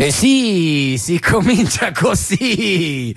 Sì, si comincia così.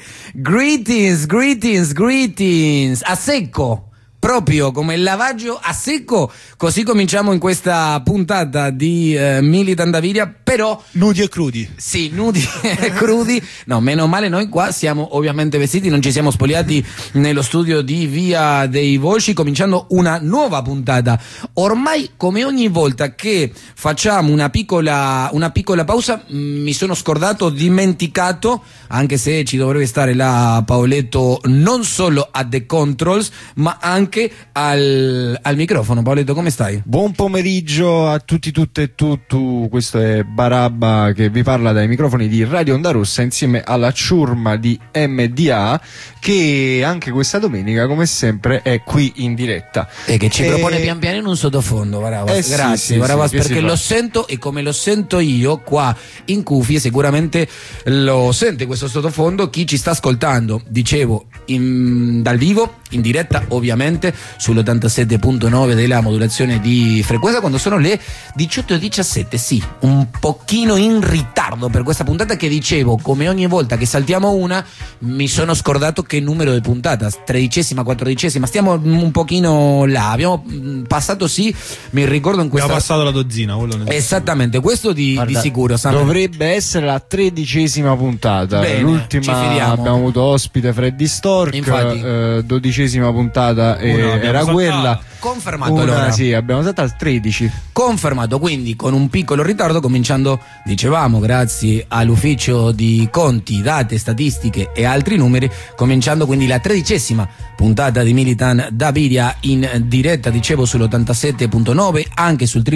Greetings. A secco. Proprio come il lavaggio a secco, così cominciamo in questa puntata di Militant Davidia, però nudi e crudi. Sì, nudi e crudi. No, meno male, noi qua siamo ovviamente vestiti, non ci siamo spogliati nello studio di Via dei Volsci, cominciando una nuova puntata. Ormai, come ogni volta che facciamo una piccola pausa, mi sono scordato, dimenticato, anche se ci dovrebbe stare là Paoletto non solo a The Controls, ma anche al microfono. Paoletto, come stai? Buon pomeriggio a tutti, tutte e tutto. Questo è Barabba che vi parla dai microfoni di Radio Onda Rossa insieme alla ciurma di MDA, che anche questa domenica, come sempre, è qui in diretta e che ci propone pian piano in un sottofondo. Baravas. Grazie, Baravas, perché lo sento, e come lo sento io qua in cuffie sicuramente lo sente questo sottofondo chi ci sta ascoltando, dicevo, dal vivo, in diretta ovviamente sull'87.9 della modulazione di frequenza, quando sono le 18:17. Sì, un pochino in ritardo per questa puntata che, dicevo, come ogni volta che saltiamo una, mi sono scordato che numero di puntata, 13ª, 14ª, stiamo un pochino là, abbiamo passato, sì, mi ricordo in questa... Abbiamo passato la dozzina, esattamente, questo di sicuro. Dovrebbe essere la 13ª puntata. Bene, l'ultima abbiamo avuto ospite Freddy Stork. Infatti. 12ª puntata era quella confermato. Allora sì, abbiamo saltato al 13, confermato, quindi con un piccolo ritardo, cominciando, dicevamo, grazie all'ufficio di conti, date, statistiche e altri numeri, cominciando quindi la 13ª puntata di Militant Davidia in diretta, dicevo, sull'87.9, anche sul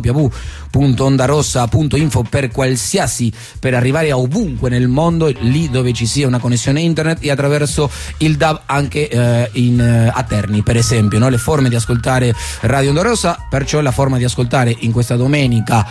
www.ondarossa.info per arrivare a ovunque nel mondo, lì dove ci sia una connessione internet, e attraverso il DAB anche a Terni, per esempio, no? Le forme di ascoltare Radio Onda Rossa, perciò la forma di ascoltare in questa domenica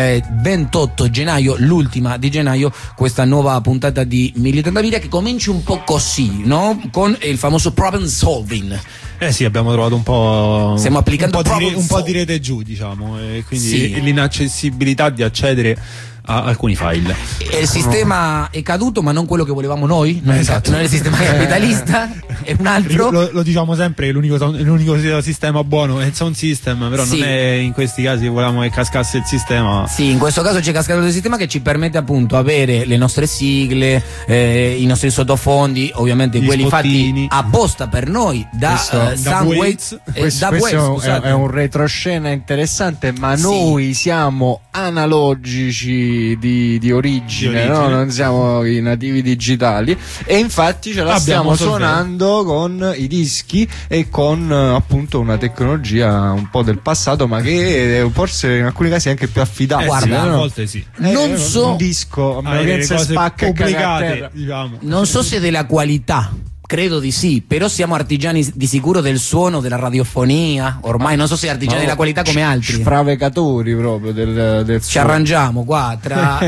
28 gennaio, l'ultima di gennaio, questa nuova puntata di Militant Davidia, che comincia un po' così, no? Con il famoso problem solving. Sì, abbiamo trovato un po'. Stiamo applicando un po' di rete giù, diciamo, e quindi sì, l'inaccessibilità di accedere a alcuni file. Il sistema è caduto, ma non quello che volevamo noi. Esatto. Non è il sistema capitalista, è un altro. Lo diciamo sempre, l'unico sistema buono è il sound system, però sì, non è in questi casi che volevamo che cascasse il sistema. Sì, in questo caso c'è cascato il sistema, che ci permette appunto avere le nostre sigle, i nostri sottofondi, ovviamente gli quelli spottini fatti apposta per noi da Soundwaves. Questo è un retroscena interessante, ma noi siamo analogici di origine. No? Non siamo i nativi digitali, e infatti ce la stiamo suonando con i dischi e con appunto una tecnologia un po' del passato, ma che forse in alcuni casi è anche più affidabile. Guarda, a volte sì. Non so, un disco, a meno che si spacca obbligate, diciamo. Non so se della qualità, credo di sì, però siamo artigiani di sicuro del suono, della radiofonia, ormai non so se artigiani della qualità come altri. Sfravecatori proprio del ci arrangiamo qua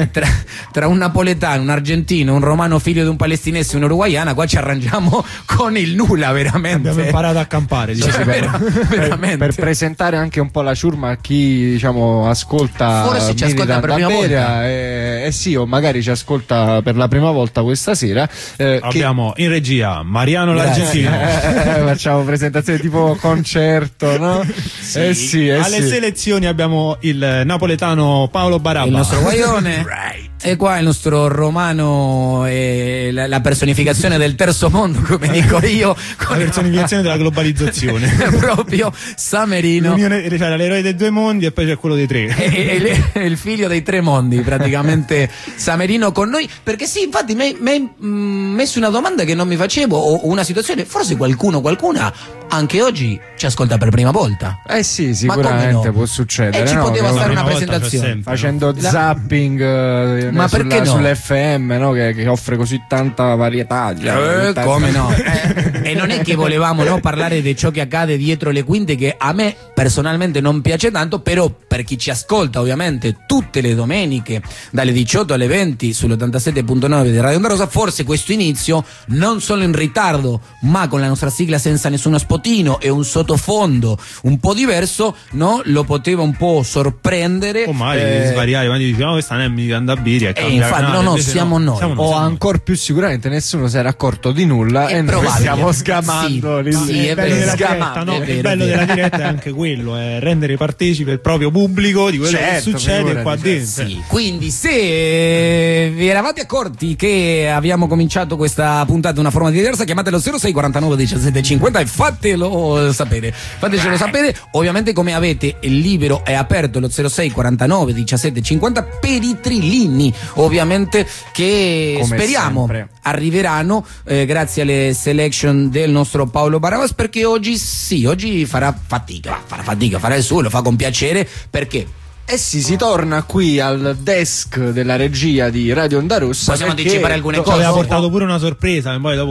tra un napoletano, un argentino, un romano figlio di un palestinese e un'uruguaiana, qua ci arrangiamo con il nulla, veramente. Abbiamo imparato a campare, diciamo. Veramente. Per presentare anche un po' la ciurma a chi, diciamo, ascolta, forse ci ascolta per prima volta. Sì, o magari ci ascolta per la prima volta questa sera. Abbiamo in regia Mariano l'Argentino. Facciamo presentazione tipo concerto, no? Sì. Alle selezioni abbiamo il napoletano Paolo Barabba, il nostro guaione. E qua il nostro romano, la personificazione del terzo mondo, come dico io, con la personificazione della globalizzazione. Proprio Samerino, cioè l'eroe dei due mondi, e poi c'è quello dei tre. È il figlio dei tre mondi, praticamente. Samerino con noi, perché sì, infatti mi hai messo una domanda che non mi facevo, o una situazione, forse qualcuna anche oggi ci ascolta per prima volta. Sì, sicuramente può succedere. E ci poteva stare una presentazione sempre, facendo zapping ma perché no? Sull'FM, no? Che offre così tanta varietà. Come no? E non è che volevamo, no, parlare di ciò che accade dietro le quinte, che a me personalmente non piace tanto, però per chi ci ascolta ovviamente tutte le domeniche dalle 18 alle 20 sull'87.9 di Radio Onda Rossa, forse questo inizio, non solo in ritardo ma con la nostra sigla senza nessuno spottino e un sottofondo un po' diverso, no, lo poteva un po' sorprendere, o mai svariare, ma diciamo questa non è Militant Davidia, Siria e infatti no, siamo noi. O ancora più sicuramente nessuno si era accorto di nulla e noi stiamo sgamando. Sì, è vero. Il bello della diretta è anche quello, è rendere partecipe il proprio pubblico di quello che succede qua dentro. Sì. Quindi se vi eravate accorti che abbiamo cominciato questa puntata in una forma diversa, chiamatelo 06 49 17 50 e fatecelo sapere. Ovviamente, come avete libero e aperto lo 06 49 17 50 per i trillini, ovviamente, che come speriamo sempre arriveranno grazie alle selection del nostro Paolo Barabas, perché oggi farà fatica, farà il suo, lo fa con piacere, perché si torna qui al desk della regia di Radio Onda Rossa. Possiamo anticipare alcune cose. Aveva portato pure una sorpresa, e poi dopo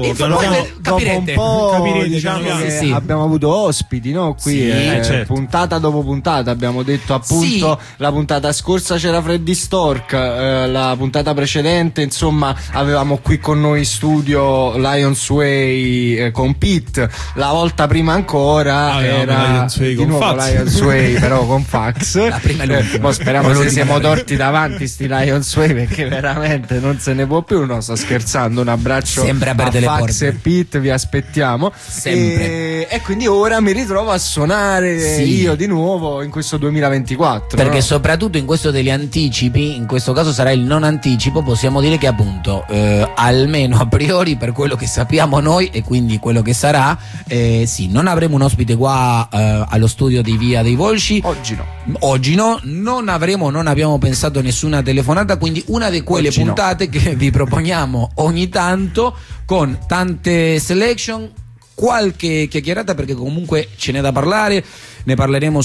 un po' diciamo che abbiamo avuto ospiti, no? Qui certo. Puntata dopo puntata abbiamo detto, appunto, la puntata scorsa c'era Freddy Stork, la puntata precedente insomma avevamo qui con noi in studio Lions Way con Pete, la volta prima ancora era di nuovo Lions Way però con Fax. La prima è speriamo che siamo torti davanti sti Lions Way, perché veramente non se ne può più. No, sto scherzando, un abbraccio sempre a Fax e Pete, vi aspettiamo sempre. E quindi ora mi ritrovo a suonare io di nuovo in questo 2024, perché soprattutto in questo degli anticipi, in questo caso sarà il non anticipo, possiamo dire che appunto almeno a priori, per quello che sappiamo noi e quindi quello che sarà, non avremo un ospite qua allo studio di Via dei Volsci oggi no, non abbiamo pensato nessuna telefonata, quindi una di quelle puntate che vi proponiamo ogni tanto, con tante selection, qualche chiacchierata, perché comunque ce n'è da parlare. Ne parleremo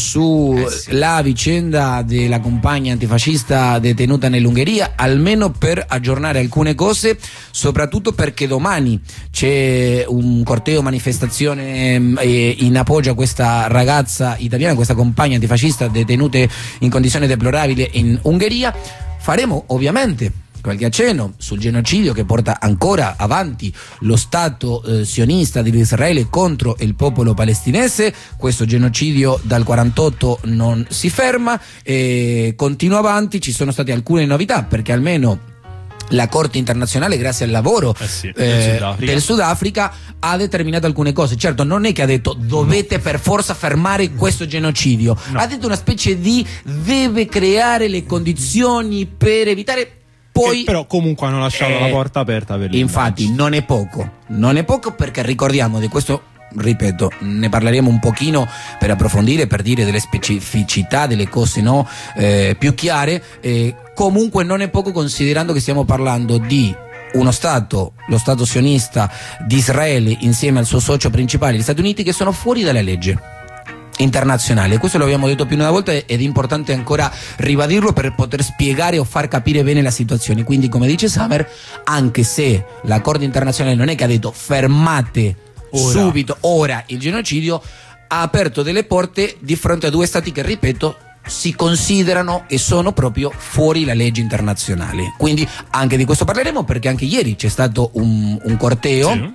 la vicenda della compagna antifascista detenuta nell'Ungheria, almeno per aggiornare alcune cose, soprattutto perché domani c'è un corteo, manifestazione in appoggio a questa ragazza italiana, questa compagna antifascista detenuta in condizione deplorabile in Ungheria. Faremo ovviamente qualche accenno sul genocidio che porta ancora avanti lo Stato sionista di Israele contro il popolo palestinese. Questo genocidio dal 48 non si ferma e continua avanti. Ci sono state alcune novità, perché almeno la Corte internazionale, grazie al lavoro del Sudafrica, ha determinato alcune cose. Certo, non è che ha detto dovete per forza fermare questo genocidio, ha detto una specie di deve creare le condizioni per evitare. Poi, però comunque hanno lasciato la porta aperta per infatti non è poco, perché ricordiamo di questo, ripeto, ne parleremo un pochino per approfondire, per dire delle specificità, delle cose più chiare. Comunque non è poco, considerando che stiamo parlando di uno Stato, lo Stato sionista di Israele, insieme al suo socio principale, gli Stati Uniti, che sono fuori dalla legge internazionale. Questo lo abbiamo detto più di una volta ed è importante ancora ribadirlo per poter spiegare o far capire bene la situazione. Quindi, come dice Summer, anche se la Corte internazionale non è che ha detto fermate subito ora il genocidio, ha aperto delle porte di fronte a due stati che, ripeto, si considerano e sono proprio fuori la legge internazionale. Quindi anche di questo parleremo, perché anche ieri c'è stato un corteo.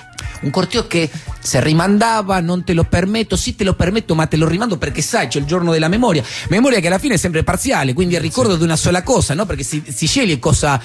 Un corteo che se rimandava, non te lo permetto, sì te lo permetto ma te lo rimando perché sai c'è il giorno della memoria che alla fine è sempre parziale, quindi è il ricordo di una sola cosa, no? Perché si sceglie cosa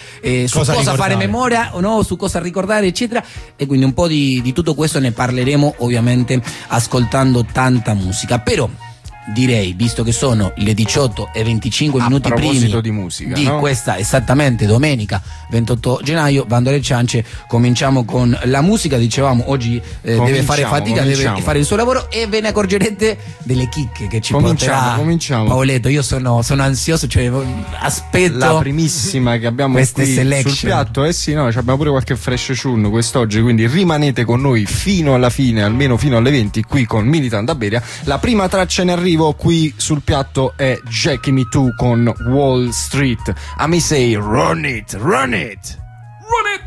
fare memoria o no, su cosa ricordare eccetera, e quindi un po' di tutto questo ne parleremo ovviamente ascoltando tanta musica. Però direi, visto che sono le 18:25 minuti primi di musica, di questa esattamente domenica 28 gennaio, bando alle ciance, cominciamo con la musica. Dicevamo oggi deve fare fatica, deve fare il suo lavoro, e ve ne accorgerete delle chicche che ci porterà Paoletto. Io sono ansioso, cioè aspetto la primissima che abbiamo qui sul piatto. Abbiamo pure qualche fresh tune quest'oggi, quindi rimanete con noi fino alla fine, almeno fino alle 20 qui con Militant da Beria. La prima traccia in arrivo qui sul piatto è Jackie Me Too con Wall Street. I may say run it, run it, run it.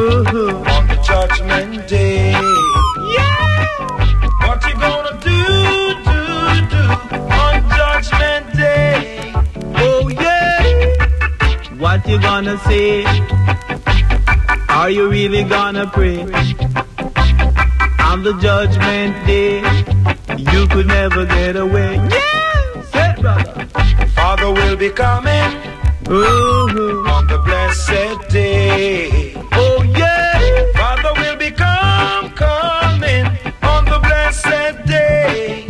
on the judgment day. Yeah! What you gonna do on judgment day? Oh yeah! What you gonna say? Are you really gonna pray? On the judgment day, you could never get away. Yeah! Say it, brother. Father will be coming on the blessed day. Oh yeah! Father will be coming on the blessed day.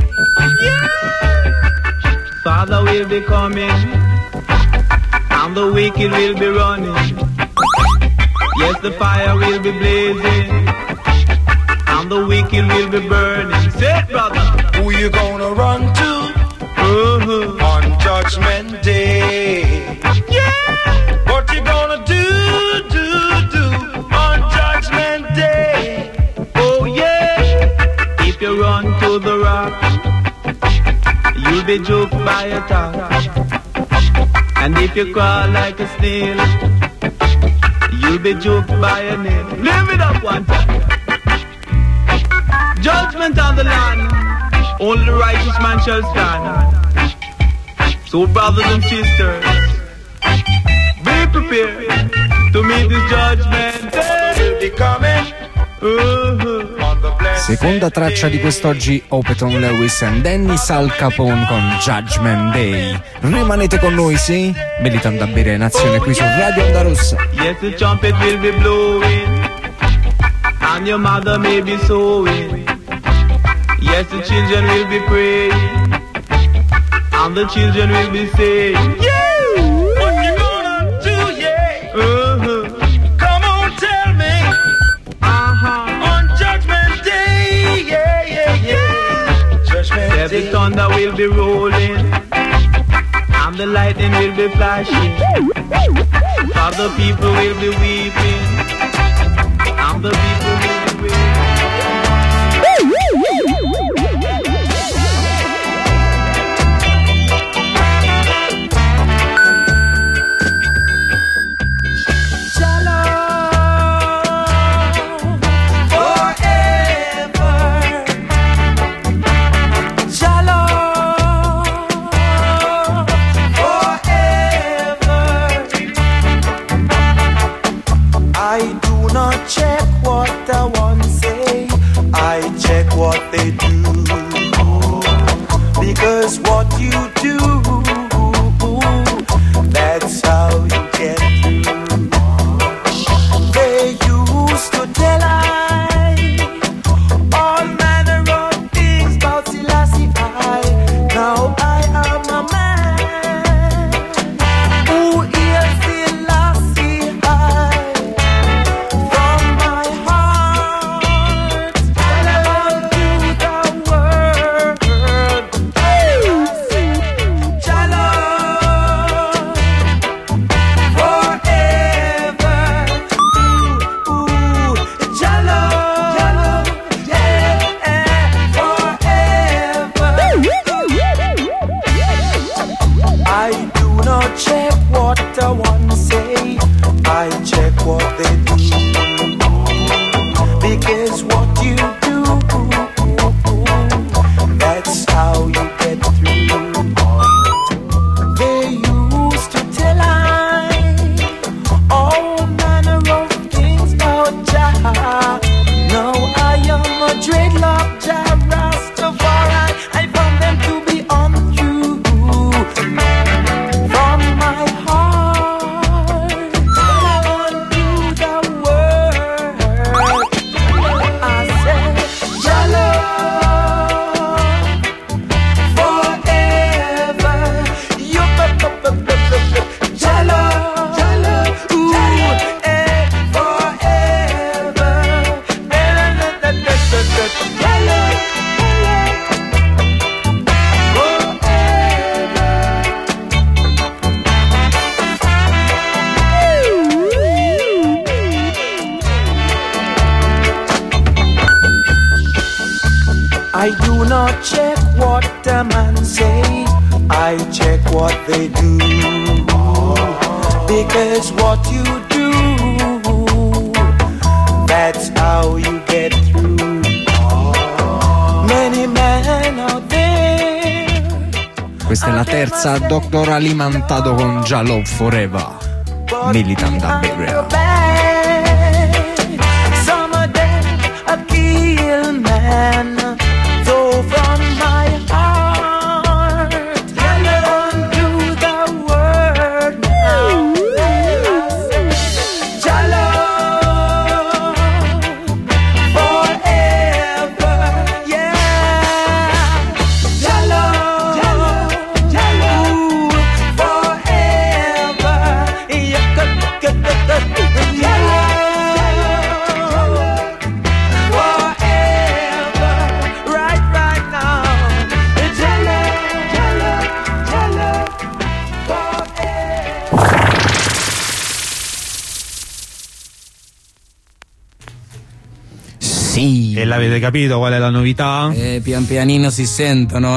Yeah! Father will be coming, and the wicked will be running. Yes, the fire will be blazing, and the wicked will be burning. Say it, brother. Who you gonna run to on judgment day? Yeah! What you gonna do on judgment day? Oh yeah! If you run to the rock, you'll be choked by a top. And if you crawl like a snail, you'll be choked by a nail. Live it up one time. Judgment on the land, only the righteous man shall stand. So brothers and sisters, be prepared to meet this judgment day. Seconda traccia di quest'oggi, Overton Lewis and Dennis Al Capone con Judgment Day. Rimanete con noi, sì? Militando a bere nazione qui su Radio Onda Rossa. Yes, the trumpet will be blowing, and your mother may be sowing. Yes, the children will be praying, and the children will be saying, yeah! What you gonna do, yeah? Come on, tell me. On judgment day, yeah, yeah, yeah. Judgment yes, day. The thunder will be rolling, and the lightning will be flashing. For the people will be weeping, and the people will be weeping. They do, because what you do, that's how you get through. They used to tell I all manner of things about Selassie I. Now I am a man who hears Selassie I from my heart. Check what the one say, I check what they do, because what you do, that's how you get through. They used to tell I all manner of things about Jah. Now I am a dreadlock Jah Rastafari. I found them to be untrue. I do not check what the man say, I check what they do, because what you do, how you get through. Many men out there. Questa è la terza Dr. Alimentado con Jah Love Forever, Militant da Burial. Some of them a kill man. So from my heart, unto the word now. Jah Love forever, yeah. Jah Love forever, yeah. Jah Love forever, right now. Jah Love forever. Sì. E l'avete capito qual è la novità? Pian pianino si sentono,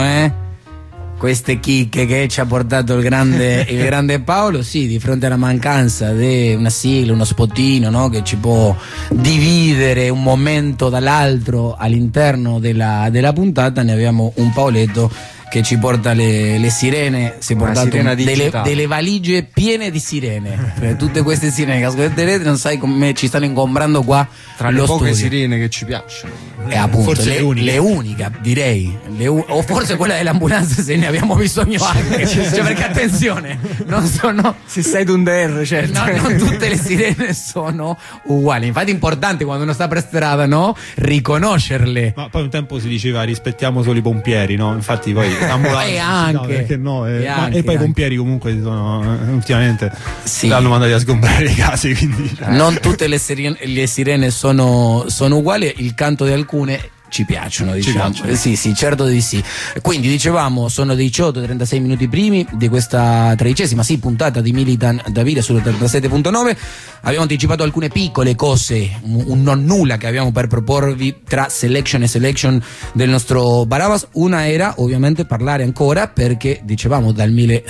queste chicche che ci ha portato il grande Paolo. Sì, di fronte alla mancanza di una sigla, uno spottino, no? Che ci può dividere un momento dall'altro all'interno della puntata, ne abbiamo un Paoletto che ci porta le sirene. Si è portato delle valigie piene di sirene. Tutte queste sirene che ascolterete, non sai come ci stanno ingombrando qua tra le poche sirene che ci piacciono. E appunto le uniche, direi, o forse quella dell'ambulanza, se ne abbiamo bisogno anche. Cioè, perché attenzione, non sono, se sei d'un DR, certo, no, non tutte le sirene sono uguali. Infatti è importante quando uno sta per strada, no, riconoscerle. Ma poi un tempo si diceva rispettiamo solo i pompieri, no? Infatti poi ambulanza e anche, no, e anche, poi i pompieri comunque sono ultimamente sì, l'hanno mandati a sgombrare le case, quindi non tutte le sirene sono uguali. Il canto di alcune ci piacciono, diciamo. Sì, certo di sì. Quindi dicevamo, sono 18:36 minuti primi di questa 13ª puntata di Militant da Burial sull'87.9. Abbiamo anticipato alcune piccole cose, un non nulla che abbiamo per proporvi tra selection e selection del nostro Barabas. Una era ovviamente parlare ancora, perché dicevamo dal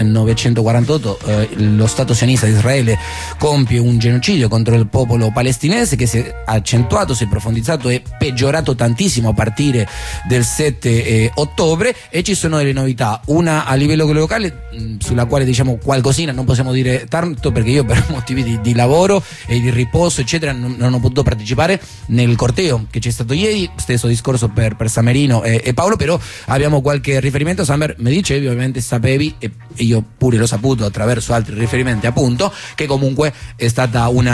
1948 lo Stato sionista di Israele compie un genocidio contro il popolo palestinese che si è accentuato, si è profondizzato e peggiorato tantissimo a partire del 7 ottobre, e ci sono delle novità, una a livello locale sulla quale diciamo qualcosina non possiamo dire tanto, perché io per motivi di lavoro e di riposo eccetera non ho potuto partecipare nel corteo che c'è stato ieri. Stesso discorso per Samerino e Paolo, però abbiamo qualche riferimento. Samer, mi dicevi, ovviamente sapevi, e io pure l'ho saputo attraverso altri riferimenti, appunto, che comunque è stata un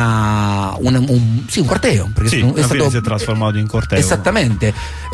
corteo, perché sì, si è trasformato in corteo, esattamente,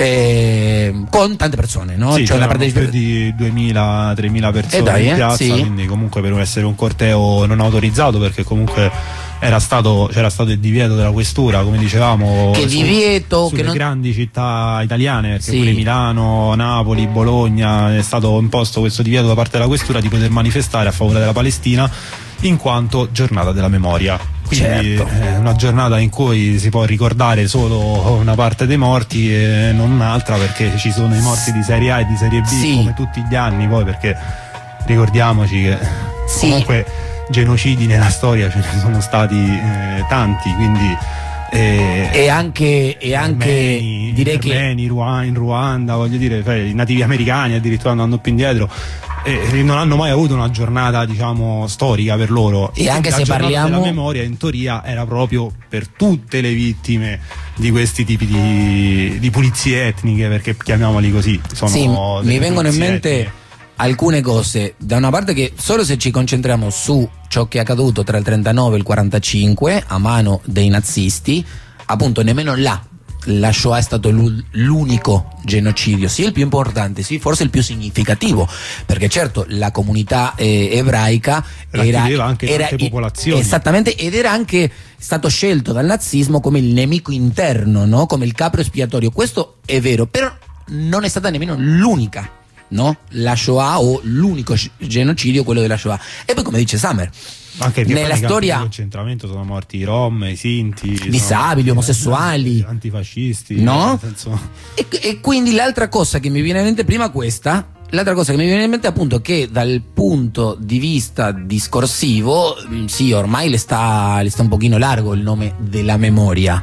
con tante persone, no? Sì, cioè la più di 2.000-3.000 persone in piazza, sì. Quindi comunque per essere un corteo non autorizzato, perché comunque c'era stato il divieto della questura, come dicevamo, sulle grandi città italiane, perché sì, pure Milano, Napoli, Bologna è stato imposto questo divieto da parte della questura di poter manifestare a favore della Palestina in quanto giornata della memoria. Quindi certo, è una giornata in cui si può ricordare solo una parte dei morti e non un'altra, perché ci sono i morti di serie A e di serie B, sì, come tutti gli anni, poi, perché ricordiamoci che sì, comunque genocidi nella storia ce ne sono stati tanti, quindi e anche direi che in Ruanda, voglio dire, i nativi americani addirittura andando più indietro, non hanno mai avuto una giornata, diciamo, storica per loro. E anche la se giornata parliamo della memoria, in teoria, era proprio per tutte le vittime di questi tipi di pulizie etniche, perché chiamiamoli così. Sono sì, mi vengono in mente etniche alcune cose. Da una parte, che solo se ci concentriamo su ciò che è accaduto tra il 39 e il 45 a mano dei nazisti, appunto, nemmeno la Shoah è stato l'unico genocidio, sì, il più importante, sì, forse il più significativo, perché certo la comunità ebraica era anche tante popolazioni, esattamente, ed era anche stato scelto dal nazismo come il nemico interno, no? Come il capro espiatorio. Questo è vero, però non è stata nemmeno l'unica, no? La Shoah, o l'unico genocidio, quello della Shoah. E poi, come dice Samer, anche nella storia di concentramento sono morti i Rom, i Sinti, disabili, omosessuali, antifascisti, no? Senso... E quindi l'altra cosa che mi viene in mente, prima questa, l'altra cosa che mi viene in mente è appunto che dal punto di vista discorsivo, sì, ormai le sta un pochino largo il nome della memoria,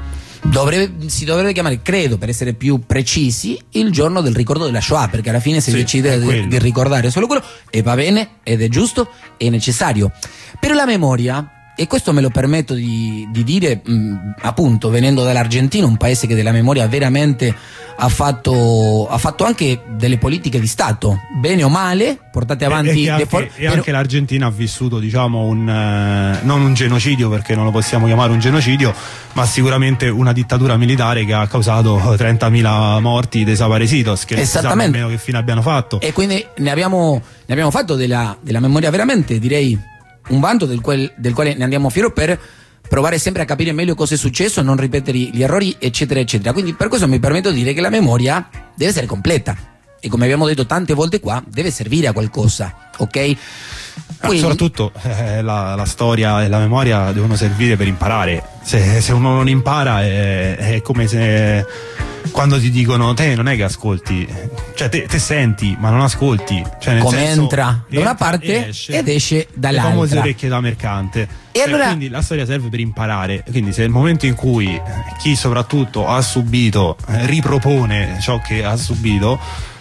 si dovrebbe chiamare, credo, per essere più precisi, il giorno del ricordo della Shoah, perché alla fine si decide di ricordare solo quello, e va bene, ed è giusto, è necessario. Per la memoria, e questo me lo permetto di dire, appunto, venendo dall'Argentina, un paese che della memoria veramente ha fatto anche delle politiche di Stato, bene o male, portate avanti. E anche l'Argentina ha vissuto, diciamo, non un genocidio, perché non lo possiamo chiamare un genocidio, ma sicuramente una dittatura militare che ha causato 30.000 morti, desaparecidos, che non si sa nemmeno che fine abbiano fatto. E quindi ne abbiamo fatto della memoria veramente, direi, un vanto del quale ne andiamo fiero, per provare sempre a capire meglio cosa è successo, non ripetere gli errori, eccetera eccetera. Quindi per questo mi permetto di dire che la memoria deve essere completa, e come abbiamo detto tante volte qua, deve servire a qualcosa, ok? Quindi, soprattutto la storia e la memoria devono servire per imparare. Se uno non impara è come se quando ti dicono te non è che ascolti, cioè te senti ma non ascolti, cioè nel come senso, entra da una parte ed esce dall'altra, le famose orecchie da mercante. E allora, quindi la storia serve per imparare. Quindi se nel momento in cui chi soprattutto ha subito ripropone ciò che ha subito,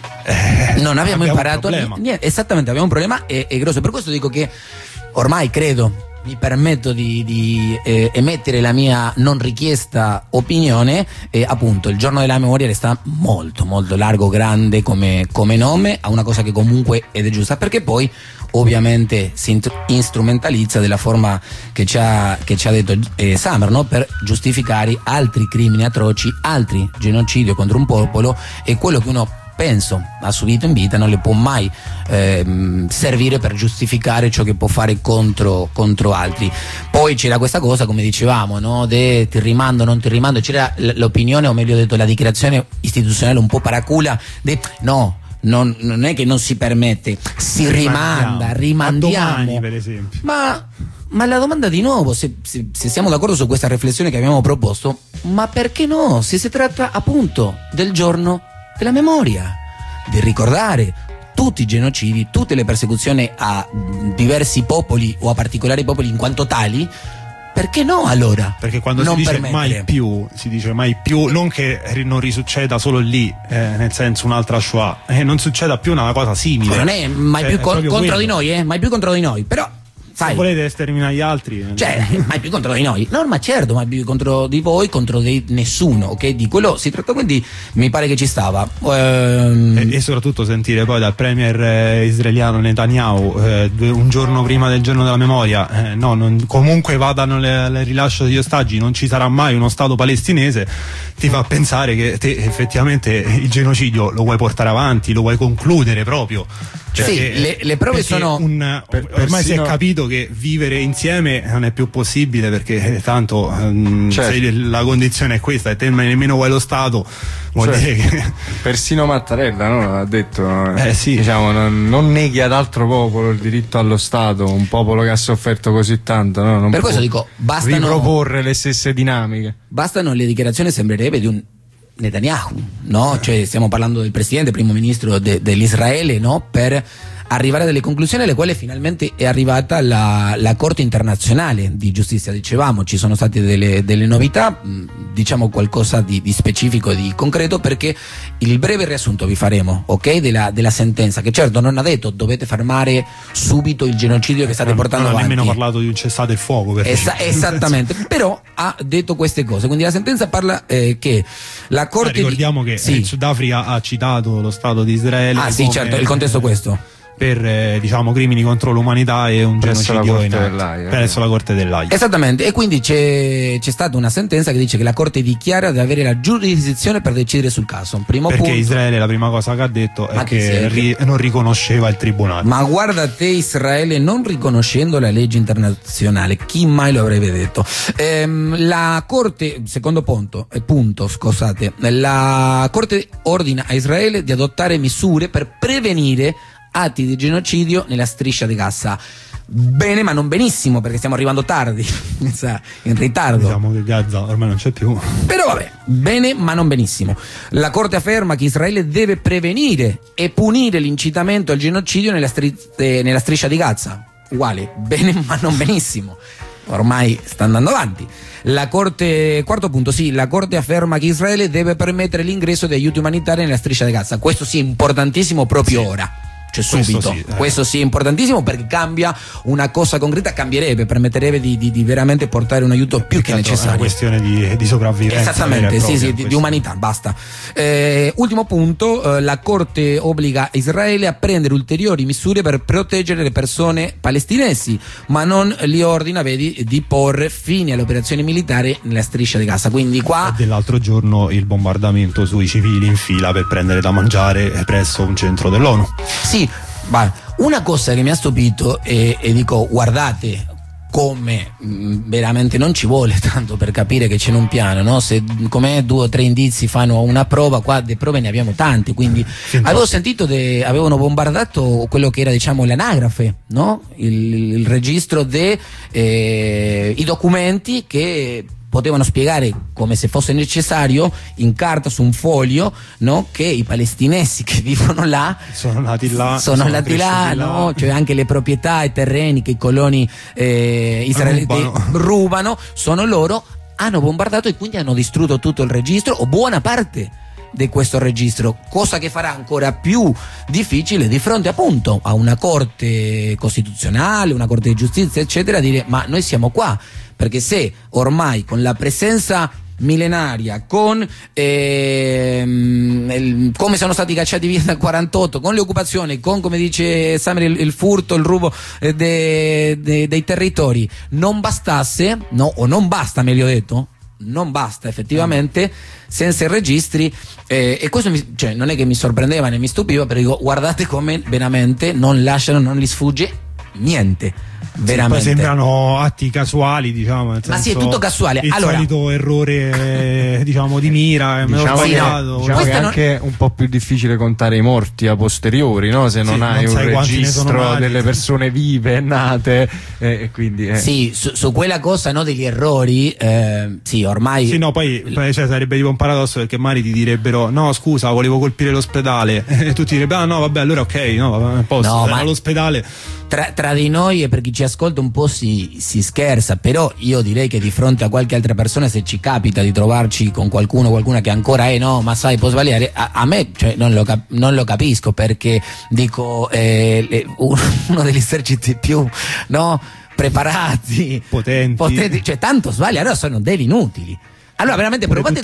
non abbiamo imparato niente. Esattamente, abbiamo un problema è grosso. Per questo dico che ormai credo, mi permetto di emettere la mia non richiesta opinione, appunto il giorno della memoria resta molto molto largo, grande come nome, a una cosa che comunque è giusta, perché poi ovviamente si instrumentalizza della forma che ci ha detto Summer, no? Per giustificare altri crimini atroci, altri genocidi contro un popolo, e quello che uno, penso, ha subito in vita non le può mai servire per giustificare ciò che può fare contro altri. Poi c'era questa cosa, come dicevamo, no? Ti rimando, non ti rimando, c'era l'opinione, o meglio detto la dichiarazione istituzionale un po' paracula no, non è che non si permette, si rimandiamo domani, per esempio. Ma la domanda di nuovo, se siamo d'accordo su questa riflessione che abbiamo proposto, ma perché no? Se si tratta appunto del giorno della memoria, di ricordare tutti i genocidi, tutte le persecuzioni a diversi popoli o a particolari popoli in quanto tali, perché no allora? Perché quando si dice mai più, si dice mai più, non che non risucceda solo lì, nel senso un'altra Shoah, non succeda più una cosa simile. Non è mai più contro di noi, mai più contro di noi, però se volete sterminare gli altri, cioè mai più contro di noi, no, ma certo, mai più contro di voi, contro di nessuno, ok? Di quello si tratta, quindi mi pare che ci stava. E soprattutto sentire poi dal premier israeliano Netanyahu un giorno prima del giorno della memoria, comunque vadano il rilascio degli ostaggi, non ci sarà mai uno stato palestinese, ti fa pensare che te effettivamente il genocidio lo vuoi portare avanti, lo vuoi concludere proprio. Cioè, sì, le prove sono ormai si è capito che vivere insieme non è più possibile, perché tanto se la condizione è questa e te nemmeno vuoi lo Stato, vuol dire che persino Mattarella, no? Ha detto sì. Diciamo, non neghi ad altro popolo il diritto allo Stato, un popolo che ha sofferto così tanto, no? Non per questo dico, bastano riproporre le stesse dinamiche, bastano le dichiarazioni, sembrerebbe, di un Netanyahu, no? Cioè stiamo parlando del presidente, primo ministro dell'Israele, no? Per arrivare a delle conclusioni alle quali finalmente è arrivata la Corte internazionale di giustizia. Dicevamo, ci sono state delle novità, diciamo qualcosa di specifico, di concreto, perché il breve riassunto vi faremo, ok? Della sentenza, che certo non ha detto dovete fermare subito il genocidio che state portando avanti. Non ha nemmeno parlato di un cessate il fuoco. Esattamente, però ha detto queste cose. Quindi la sentenza parla che la Corte ricordiamo che il Sudafrica ha citato lo Stato di Israele. Sì, certo, il contesto è questo. Per diciamo crimini contro l'umanità e un genocidio presso la Corte dell'Aia. Esattamente, e quindi c'è stata una sentenza che dice che la Corte dichiara di avere la giurisdizione per decidere sul caso. Perché Israele la prima cosa che ha detto è che non riconosceva il tribunale. Ma guarda te, Israele non riconoscendo la legge internazionale, chi mai lo avrebbe detto? La Corte, secondo punto, la Corte ordina a Israele di adottare misure per prevenire atti di genocidio nella striscia di Gaza. Bene, ma non benissimo, perché stiamo arrivando tardi, in ritardo. Diciamo che Gaza ormai non c'è più. Però vabbè, bene, ma non benissimo. La Corte afferma che Israele deve prevenire e punire l'incitamento al genocidio nella striscia di Gaza. Uguale, bene, ma non benissimo. Ormai sta andando avanti. Quarto punto, sì, la Corte afferma che Israele deve permettere l'ingresso di aiuti umanitari nella striscia di Gaza. Questo sì è importantissimo proprio ora. Cioè subito, questo sì è importantissimo perché cambia una cosa concreta, permetterebbe di veramente portare un aiuto più che necessario. È una questione di sopravvivenza. Esattamente, sì, di umanità, basta. Ultimo punto, la Corte obbliga Israele a prendere ulteriori misure per proteggere le persone palestinesi, ma non li ordina, di porre fine alle operazioni militari nella striscia di Gaza. Quindi qua... Dell'altro giorno il bombardamento sui civili in fila per prendere da mangiare presso un centro dell'ONU. Sì, una cosa che mi ha stupito e dico, guardate come veramente non ci vuole tanto per capire che c'è un piano, no? Se come 2 o 3 indizi fanno una prova, qua di prove ne abbiamo tante, quindi avevo sentito avevano bombardato quello che era, diciamo, l'anagrafe, no? Il registro dei documenti che potevano spiegare, come se fosse necessario, in carta su un foglio, no? Che i palestinesi che vivono là sono nati là, no? Cioè anche le proprietà, i terreni che i coloni israeliti rubano sono loro, hanno bombardato e quindi hanno distrutto tutto il registro o buona parte di questo registro, cosa che farà ancora più difficile di fronte appunto a una corte costituzionale, una corte di giustizia eccetera, dire ma noi siamo qua, perché se ormai con la presenza millenaria, con come sono stati cacciati via dal 48, con le occupazioni, con, come dice Samer, il furto, il rubo dei territori, non bastasse, no, o non basta, meglio detto, non basta effettivamente senza i registri, e questo non è che mi sorprendeva né mi stupiva, però dico, guardate come veramente non li sfugge niente. Veramente. Poi sembrano atti casuali, diciamo, nel senso, ma sì, è tutto casuale. Il solito errore diciamo di mira, diciamo che è anche un po' più difficile contare i morti a posteriori, no? Se non hai un registro delle persone vive nate, e quindi sì, su quella cosa, no, degli errori, sì, ormai sì, no, poi sarebbe tipo un paradosso, perché magari ti direbbero no scusa volevo colpire l'ospedale e tu ti direbbe no vabbè allora ok, no posso all'ospedale. Tra di noi e per chi ci ascolta un po' si scherza, però io direi che di fronte a qualche altra persona, se ci capita di trovarci con qualcuna che ancora no, ma sai, può sbagliare, a me non lo capisco, perché dico uno degli eserciti più, no, preparati, potenti, cioè tanto sbaglia, allora sono degli inutili. Allora veramente provate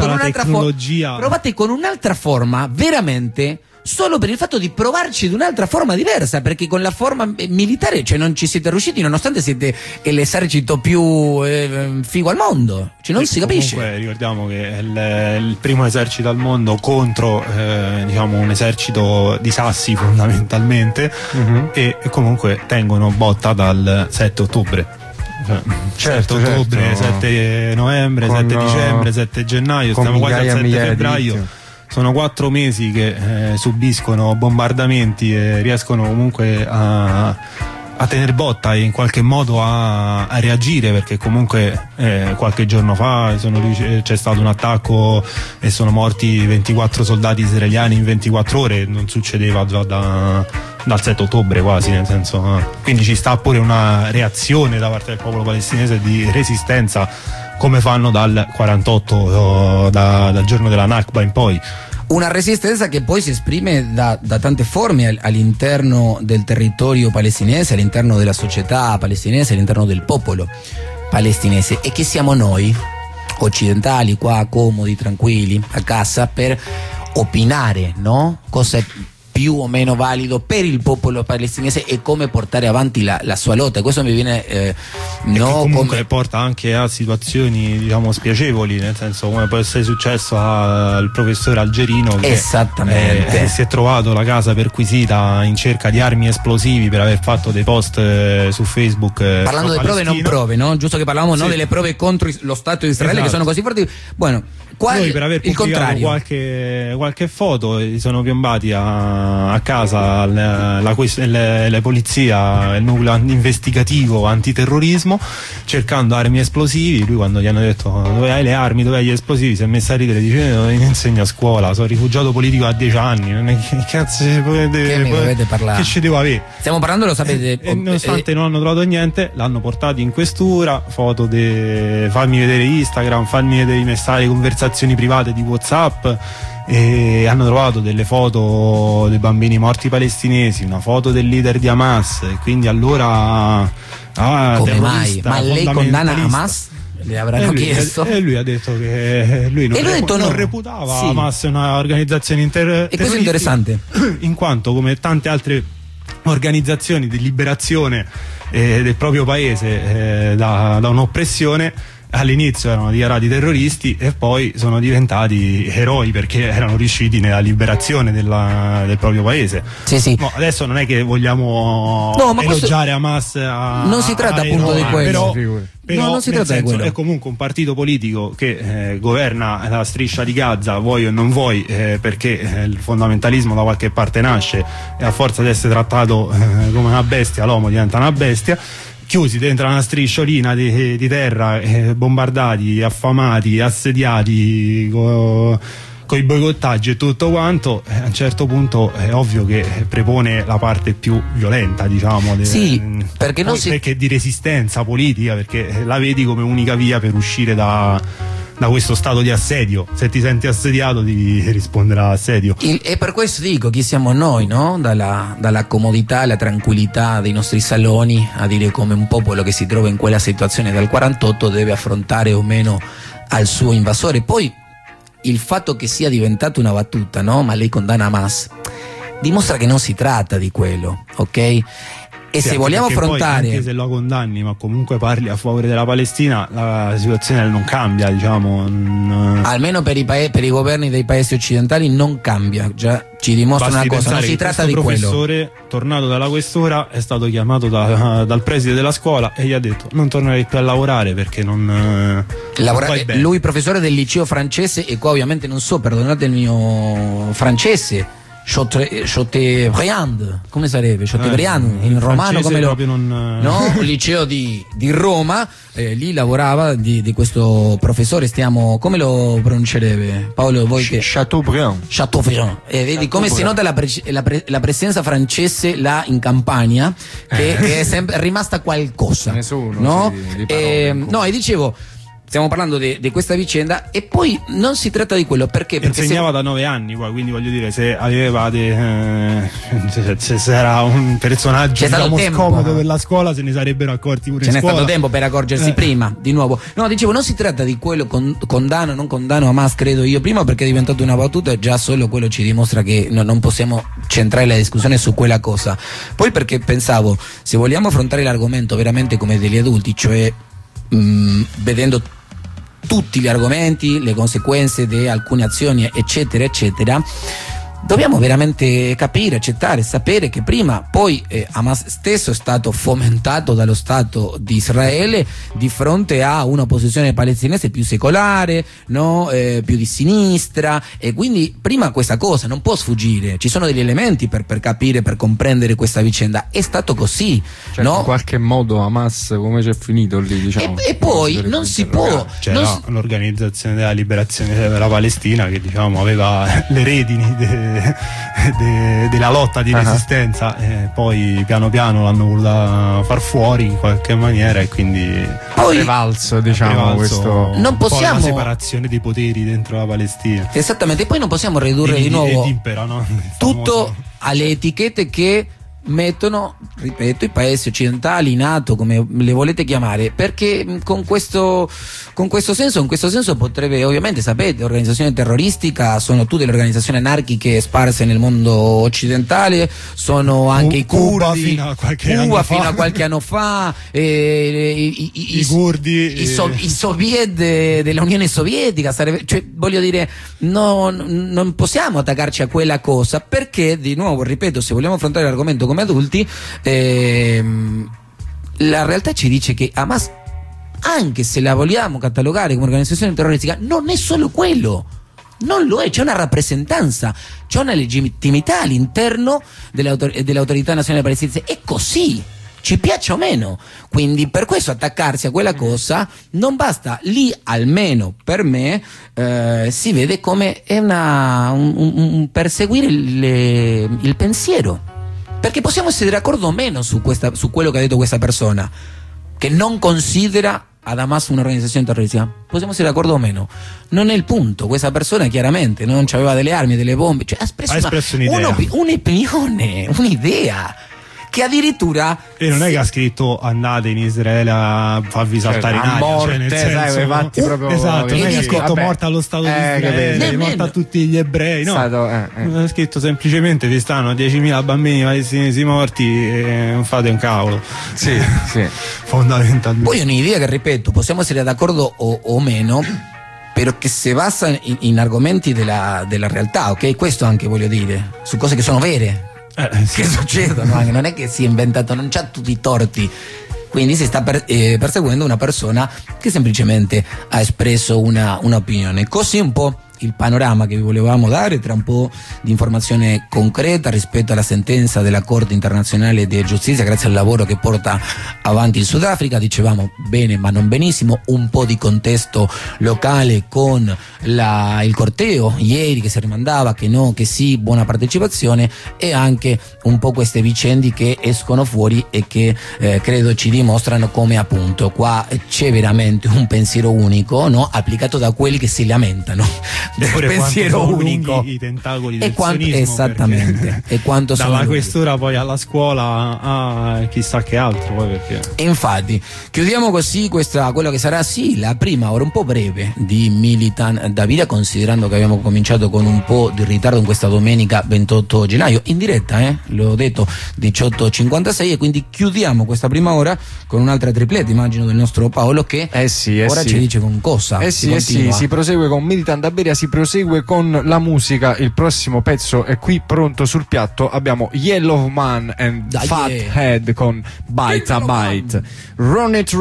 con un'altra forma, veramente, solo per il fatto di provarci di un'altra forma diversa, perché con la forma militare non ci siete riusciti, nonostante siete l'esercito più figo al mondo, non si capisce. Comunque ricordiamo che è il primo esercito al mondo contro diciamo un esercito di sassi fondamentalmente, e comunque tengono botta dal 7 ottobre. Certo, 7 ottobre, 7 novembre, 7 dicembre, 7 gennaio, stiamo quasi al 7 febbraio. Sono 4 mesi che subiscono bombardamenti e riescono comunque a tenere botta e in qualche modo a reagire, perché comunque qualche giorno fa c'è stato un attacco e sono morti 24 soldati israeliani in 24 ore, non succedeva già dal 7 ottobre quasi, nel senso, quindi ci sta pure una reazione da parte del popolo palestinese di resistenza, come fanno dal 48, dal giorno della Nakba in poi. Una resistenza che poi si esprime da tante forme all'interno del territorio palestinese, all'interno della società palestinese, all'interno del popolo palestinese, e che siamo noi occidentali qua comodi, tranquilli, a casa, per opinare, no? Cosa è più o meno valido per il popolo palestinese e come portare avanti la sua lotta. Questo mi viene comunque porta anche a situazioni, diciamo, spiacevoli, nel senso, come può essere successo al professore algerino che esattamente si è trovato la casa perquisita in cerca di armi esplosivi per aver fatto dei post su Facebook parlando di prove e non prove, no? Giusto che parlavamo, sì, delle prove contro lo Stato di Israele, che sono così forti. Bueno, qua noi per aver pubblicato qualche foto sono piombati a a casa la polizia, il nucleo investigativo antiterrorismo, cercando armi esplosivi. Lui, quando gli hanno detto dove hai le armi, dove hai gli esplosivi, si è messo a ridere, dice non insegno a scuola, sono rifugiato politico a 10 anni, non è che cazzo dovete parlare? Che ci devo avere? Stiamo parlando, lo sapete, e nonostante non hanno trovato niente, l'hanno portato in questura, foto fammi vedere Instagram, fammi vedere i messaggi, conversazioni private di WhatsApp, e hanno trovato delle foto dei bambini morti palestinesi, una foto del leader di Hamas, e quindi allora come mai? Ma lei condanna Hamas? Le avranno chiesto, e lui ha detto che lui non reputava Hamas una organizzazione e questo è interessante, in quanto, come tante altre organizzazioni di liberazione del proprio paese da un'oppressione, all'inizio erano dichiarati terroristi e poi sono diventati eroi perché erano riusciti nella liberazione del proprio paese. Sì. No, adesso non è che vogliamo elogiare Hamas, non si tratta appunto di quello, però non si tratta di quello. È comunque un partito politico che governa la striscia di Gaza, vuoi o non vuoi, perché il fondamentalismo da qualche parte nasce e a forza di essere trattato come una bestia l'uomo diventa una bestia. Chiusi dentro una strisciolina di terra, bombardati, affamati, assediati con i boicottaggi e tutto quanto, a un certo punto è ovvio che prepone la parte più violenta, diciamo, perché di resistenza politica, perché la vedi come unica via per uscire da questo stato di assedio. Se ti senti assediato devi rispondere all'assedio. E per questo dico, chi siamo noi, no? Dalla comodità e la tranquillità dei nostri saloni a dire come un popolo che si trova in quella situazione dal 48 deve affrontare o meno al suo invasore. Poi il fatto che sia diventato una battuta, no? Ma lei condanna Hamas, dimostra che non si tratta di quello, ok? E se vogliamo affrontare, poi, anche se lo condanni, ma comunque parli a favore della Palestina, la situazione non cambia, diciamo. Almeno per i governi dei paesi occidentali non cambia. Già ci dimostra una cosa, non si tratta di quello. Il professore, tornato dalla questura, è stato chiamato dal preside della scuola e gli ha detto non tornerei più a lavorare perché non lui professore del liceo francese, e qua ovviamente non so, perdonate il mio francese, Chateaubriand, come sarebbe? Chateaubriand in romano, come no? Liceo di Roma, lì lavorava di questo professore, come lo pronuncerebbe Paolo, voi che Chateaubriand, vedi come si nota la presenza francese là in Campania, che è sempre rimasta qualcosa, nessuno, no? E dicevo, stiamo parlando di questa vicenda, e poi non si tratta di quello perché insegnava da 9 anni qua, quindi voglio dire, se aveva se era un personaggio scomodo per la scuola, se ne sarebbero accorti pure in scuola. Ce n'è stato tempo per accorgersi prima, di nuovo. No, dicevo, non si tratta di quello, non condanno Hamas, credo io, prima perché è diventato una battuta, e già solo quello ci dimostra che non possiamo centrare la discussione su quella cosa. Poi perché pensavo, se vogliamo affrontare l'argomento veramente come degli adulti, cioè vedendo tutti gli argomenti, le conseguenze di alcune azioni, eccetera eccetera, dobbiamo veramente capire, accettare, sapere che prima poi Hamas stesso è stato fomentato dallo Stato di Israele di fronte a una opposizione palestinese più secolare, no? Più di sinistra, e quindi prima questa cosa non può sfuggire, ci sono degli elementi per capire, per comprendere questa vicenda. È stato così, cioè, no? In qualche modo Hamas come c'è finito lì, diciamo, e poi non si può, l'organizzazione della liberazione della Palestina, che diciamo aveva le redini della lotta di resistenza, poi piano piano l'hanno voluta far fuori in qualche maniera, e quindi poi prevalso, diciamo, questo non possiamo, la separazione dei poteri dentro la Palestina. Esattamente, e poi non possiamo ridurre di nuovo tutto alle etichette che mettono, ripeto, i paesi occidentali, NATO, come le volete chiamare, perché con questo senso potrebbe, ovviamente sapete, organizzazione terroristica sono tutte le organizzazioni anarchiche sparse nel mondo occidentale, sono anche i curdi, fino a qualche anno fa, i curdi, i soviet dell'Unione Sovietica, cioè, voglio dire, non possiamo attaccarci a quella cosa, perché di nuovo, ripeto, se vogliamo affrontare l'argomento come adulti, la realtà ci dice che Hamas, anche se la vogliamo catalogare come organizzazione terroristica, non è solo quello. Non lo è, c'è una rappresentanza, c'è una legittimità all'interno dell'autorità nazionale palestinese. È così, ci piaccia o meno. Quindi per questo attaccarsi a quella cosa non basta. Lì almeno per me si vede come è un perseguire il pensiero, perché possiamo essere d'accordo o meno su quello che ha detto questa persona, che non considera ad Hamas un'organizzazione terroristica. Possiamo essere d'accordo o meno, non è il punto. Questa persona chiaramente non aveva delle armi, delle bombe, cioè ha espresso un'opinione, un'idea che addirittura non è che ha scritto andate in Israele a farvi saltare in aria, morte, nel senso, fatti proprio esatto, non è che ha scritto morta allo Stato di Israele, morta a tutti gli ebrei, no, ha scritto semplicemente vi stanno 10.000 bambini palestinesi morti e non fate un cavolo. Sì. Fondamentalmente. Poi è un'idea che, ripeto, possiamo essere d'accordo o meno, però che si basa in argomenti della realtà, ok? Questo anche voglio dire, su cose che sono vere. Che succedono anche, non è che si è inventato, non c'ha tutti i torti. Quindi si sta perseguendo una persona che semplicemente ha espresso un'opinione. Così un po' il panorama che vi volevamo dare, tra un po' di informazione concreta rispetto alla sentenza della Corte internazionale di giustizia, grazie al lavoro che porta avanti il Sudafrica. Dicevamo bene ma non benissimo, un po' di contesto locale con il corteo ieri che si rimandava, che no, che sì, buona partecipazione, e anche un po' queste vicende che escono fuori e che credo ci dimostrano come appunto qua c'è veramente un pensiero unico, no? Applicato da quelli che si lamentano del pensiero unico, i tentacoli del sionismo, esattamente, e quanto dalla questura poi alla scuola a chissà che altro, poi perché. Infatti chiudiamo così quella che sarà la prima ora un po' breve di Militan Davide, considerando che abbiamo cominciato con un po' di ritardo in questa domenica 28 gennaio in diretta, l'ho detto 18:56, e quindi chiudiamo questa prima ora con un'altra tripletta, immagino, del nostro Paolo che ora ci dice con cosa si prosegue con Militan Davide, si prosegue con la musica. Il prossimo pezzo è qui pronto sul piatto. Abbiamo Yellow Man and Fathead con Bite a Bite. Run it.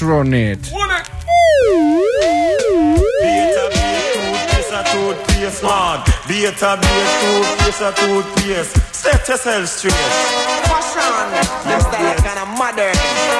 Set yourself straight. Fashion, them style kind of modern.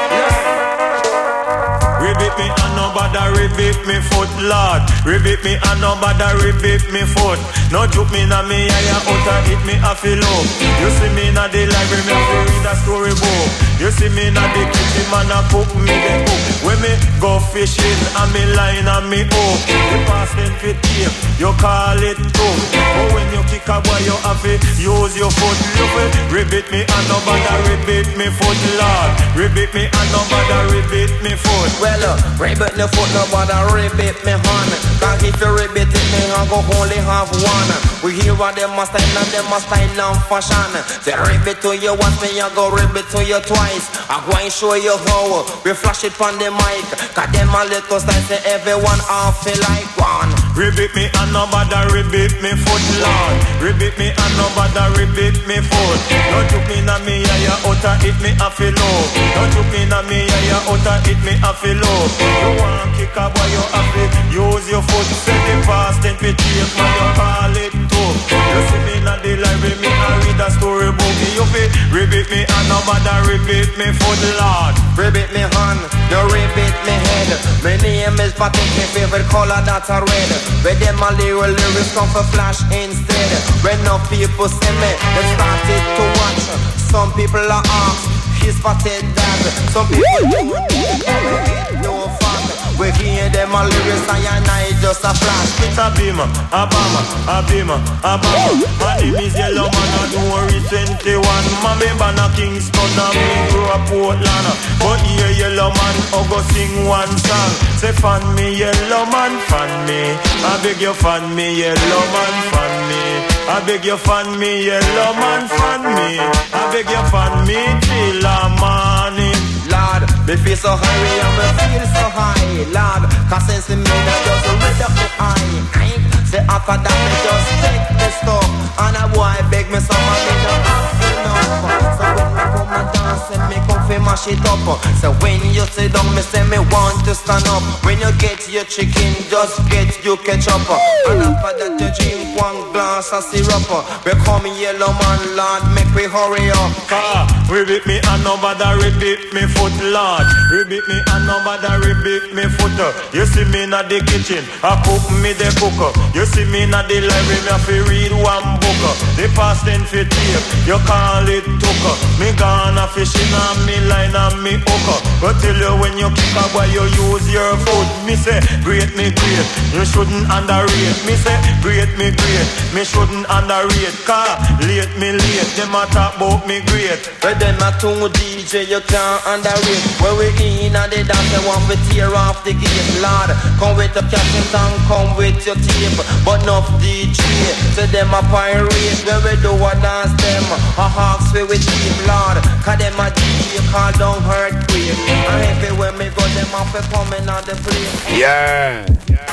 Ribbit me and no bother ribbit me foot, Lord. Ribbit me and no bother ribbit me foot. No joke me na me eye out and hit me a feel up. You see me na the library, me have to read a storybook. You see me na the kitchen, man a cook me the cook. When me go fishing and me line and me hook, you pass them fit here, you call it took. But when you kick a boy, you have to use your foot. Ribbit me and no bother ribbit me foot, Lord. Ribbit me and no bother ribbit me foot. Well, ribbit the foot, no bother ribbit me hand. Cause if you ribbit it, me I go only have one. We hear what them must style and them must style and fashion. Say ribbit to you once, me I go ribbit to you twice. I go and show you how we flash it on the mic. Cause them a little style, say everyone off feel like one. Ribbit me and no bother ribbit me foot, Lord. Ribbit me and no bother ribbit me foot. Don't you me na me eye out and hit me a feel low. Don't you me na me eye out and hit me a feel low. You want kick a boy, you have to use your foot. Set the past and we take man, you call it too. You see me na the library, me a read a storybook. You fi ribbit me and no bother ribbit me foot, Lord. Ribbit me hand, you ribbit me head. My name is Patrick, my favorite color that's a red. Where them a little lyrics come for flash instead. When no people see me, they started to watch. Some people are asked, he's spotted that. Some people don't no fuck. We hear them a lyrics and I just a flash. It's a beamer, a bomber, a beamer, a bomber. My name is Yellow Man and don't worry 21. My member na Kingston and me grew up Portland. But here Yellow Man, I go sing one song. Say fan me Yellow Man, fan me. I beg you fan me Yellow Man, fan me. I beg you fan me Yellow Man, fan me. I beg you fan me till the morning. Lord, me feel so hungry and me feel so high, Lord. Cause since me that just red up my eye. Say after that me just take the stuff. And a boy beg me some and me don't have enough. So when me come and dance and me come fi mash it up. So when you sit down me say me want to stand up. When you get your chicken just get you ketchup. And after that you drink one glass of syrup. We come yellow man, Lord, make we hurry up. Ribbit me and nobody ribbit me foot, Lord. Ribbit me and nobody ribbit me foot. You see me in the kitchen, I cook me the cook. You see me in the library, me have to read one book. The past tense for tape, you call it took. Me gonna fishing and me line and me hook. But tell you when you kick a boy, you use your foot. Me say, great me great, you shouldn't underrate. Me say, great me great, me shouldn't underrate. Car late me late, them a talk about me great. But them a two DJ, you can't underrate. Where we in and they dance, they want to tear off the gate. Lord, come with the cassette and come with your tape. But enough DJ, so them a pirate. Where we do a dance them, a hawks we with deep, Lord. Cause them a DJ, call down earthquake. And everywhere me go, them up and coming on the place. Yeah,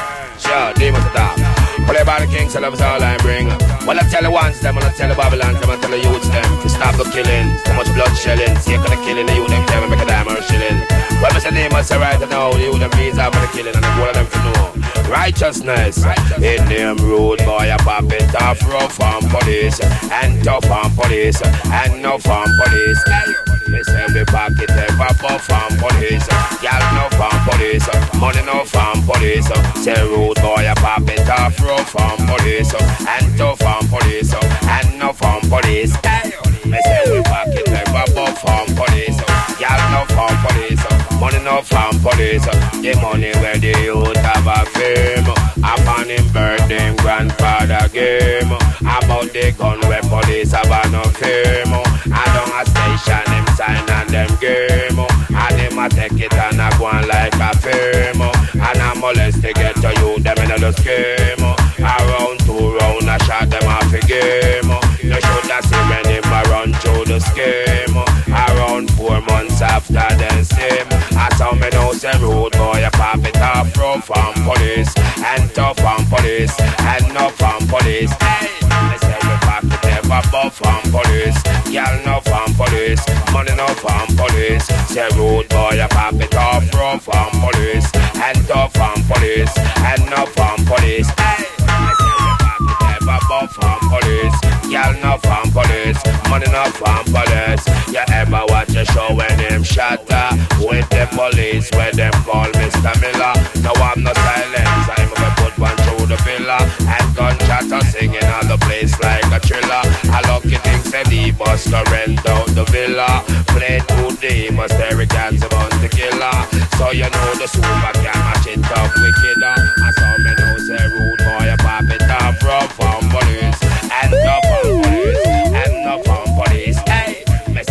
sure, demons at top. Play by the kings, I love is all I bring. Well, I tell the ones them, and I tell the Babylon them, I tell the youths them to stop the killing, so much blood shelling. See you gonna killing the youth them, them make a dime or shilling. Well, Mr. Demons say right now, the youth them visa for the killing, and the whole of them to know righteousness. In them road boy, I pop it off rough on police, and tough on police, and no on police. Me say we pocket ever buff on police. Y'all no on police, money no on police. Say road boy I pop it off rough on police, and tough on police, and no on police. Me say we pocket ever buff on police. Y'all no on police, money no on police. The money where the youth have a fame. Upon him birthday, him grandfather game. About the gun where police have no fame. I don't a station him sign and them game. And him a take it and a go on like a fame. And a molest to get to you, them in the scheme. Around 2 round a shot them off a game. You should have seen when him a run through the scheme. Around 4 months after them same. I saw me know say road boy a pop it off rough on police, and tough on police, and no on police. Hey, I say we pop it ever buff on police. Y'all no on police, money no on police. Say road boy a pop it off rough on police, and tough on police, and no on police. Hey, I say we pop it ever buff on police. Y'all no on police, money no on police. You ever watch a show when them shatter with the police where them call Mr. Miller? No, I'm not silence, I'm gonna put one through the villa. And gunshot are singing on the place like a thriller. A lucky thing said he must rent out the villa. Play 2D, must Eric Hands about the killer. So you know the super can match it up with killer. I saw me know say rude boy, pop it up rough on police. And up on police, and up on police. Hey,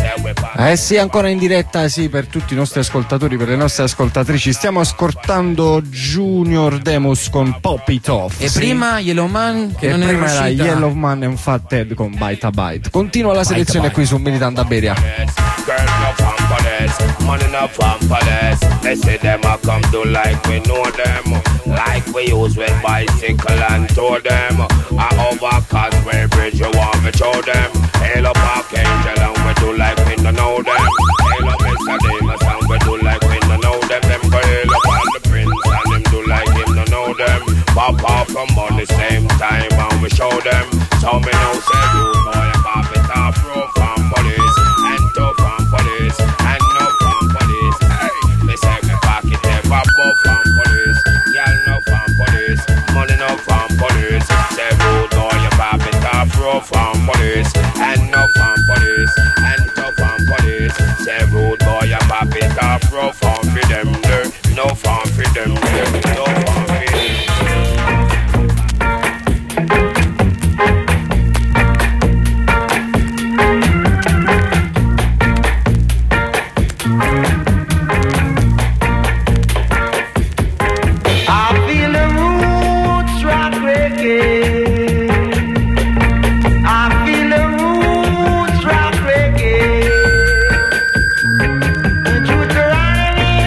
sì, ancora in diretta, sì, per tutti i nostri ascoltatori, per le nostre ascoltatrici. Stiamo ascoltando Junior Demus con Pop It Off. E sì. Prima Yellow Man, che non prima era Yellow Man and Fat Ted con Bite a Bite. Continua la selezione qui su Militant Aberia. Money no from police. They say them a come do like we know them, like we use with bicycle and tow them. I overcast where bridge you want me show them. Hail up Archangel and we do like we don't know them. Hail up Mr. Demus and we do like we don't know them. Them go hail up all the prince and them do like him don't know them. Pop off from on the same time and we show them. So me know say rude boy pop it off rough from police, and tough from police, and no from police. Hey, me say me pocket ever buff from police. Y'all no from police, money no from police. Say rude boy you pop it off rough from police, and no from police, and tough from police. Say rude boy you pop it off rough from freedom there, no from freedom there, no from freedom. Deuteronomy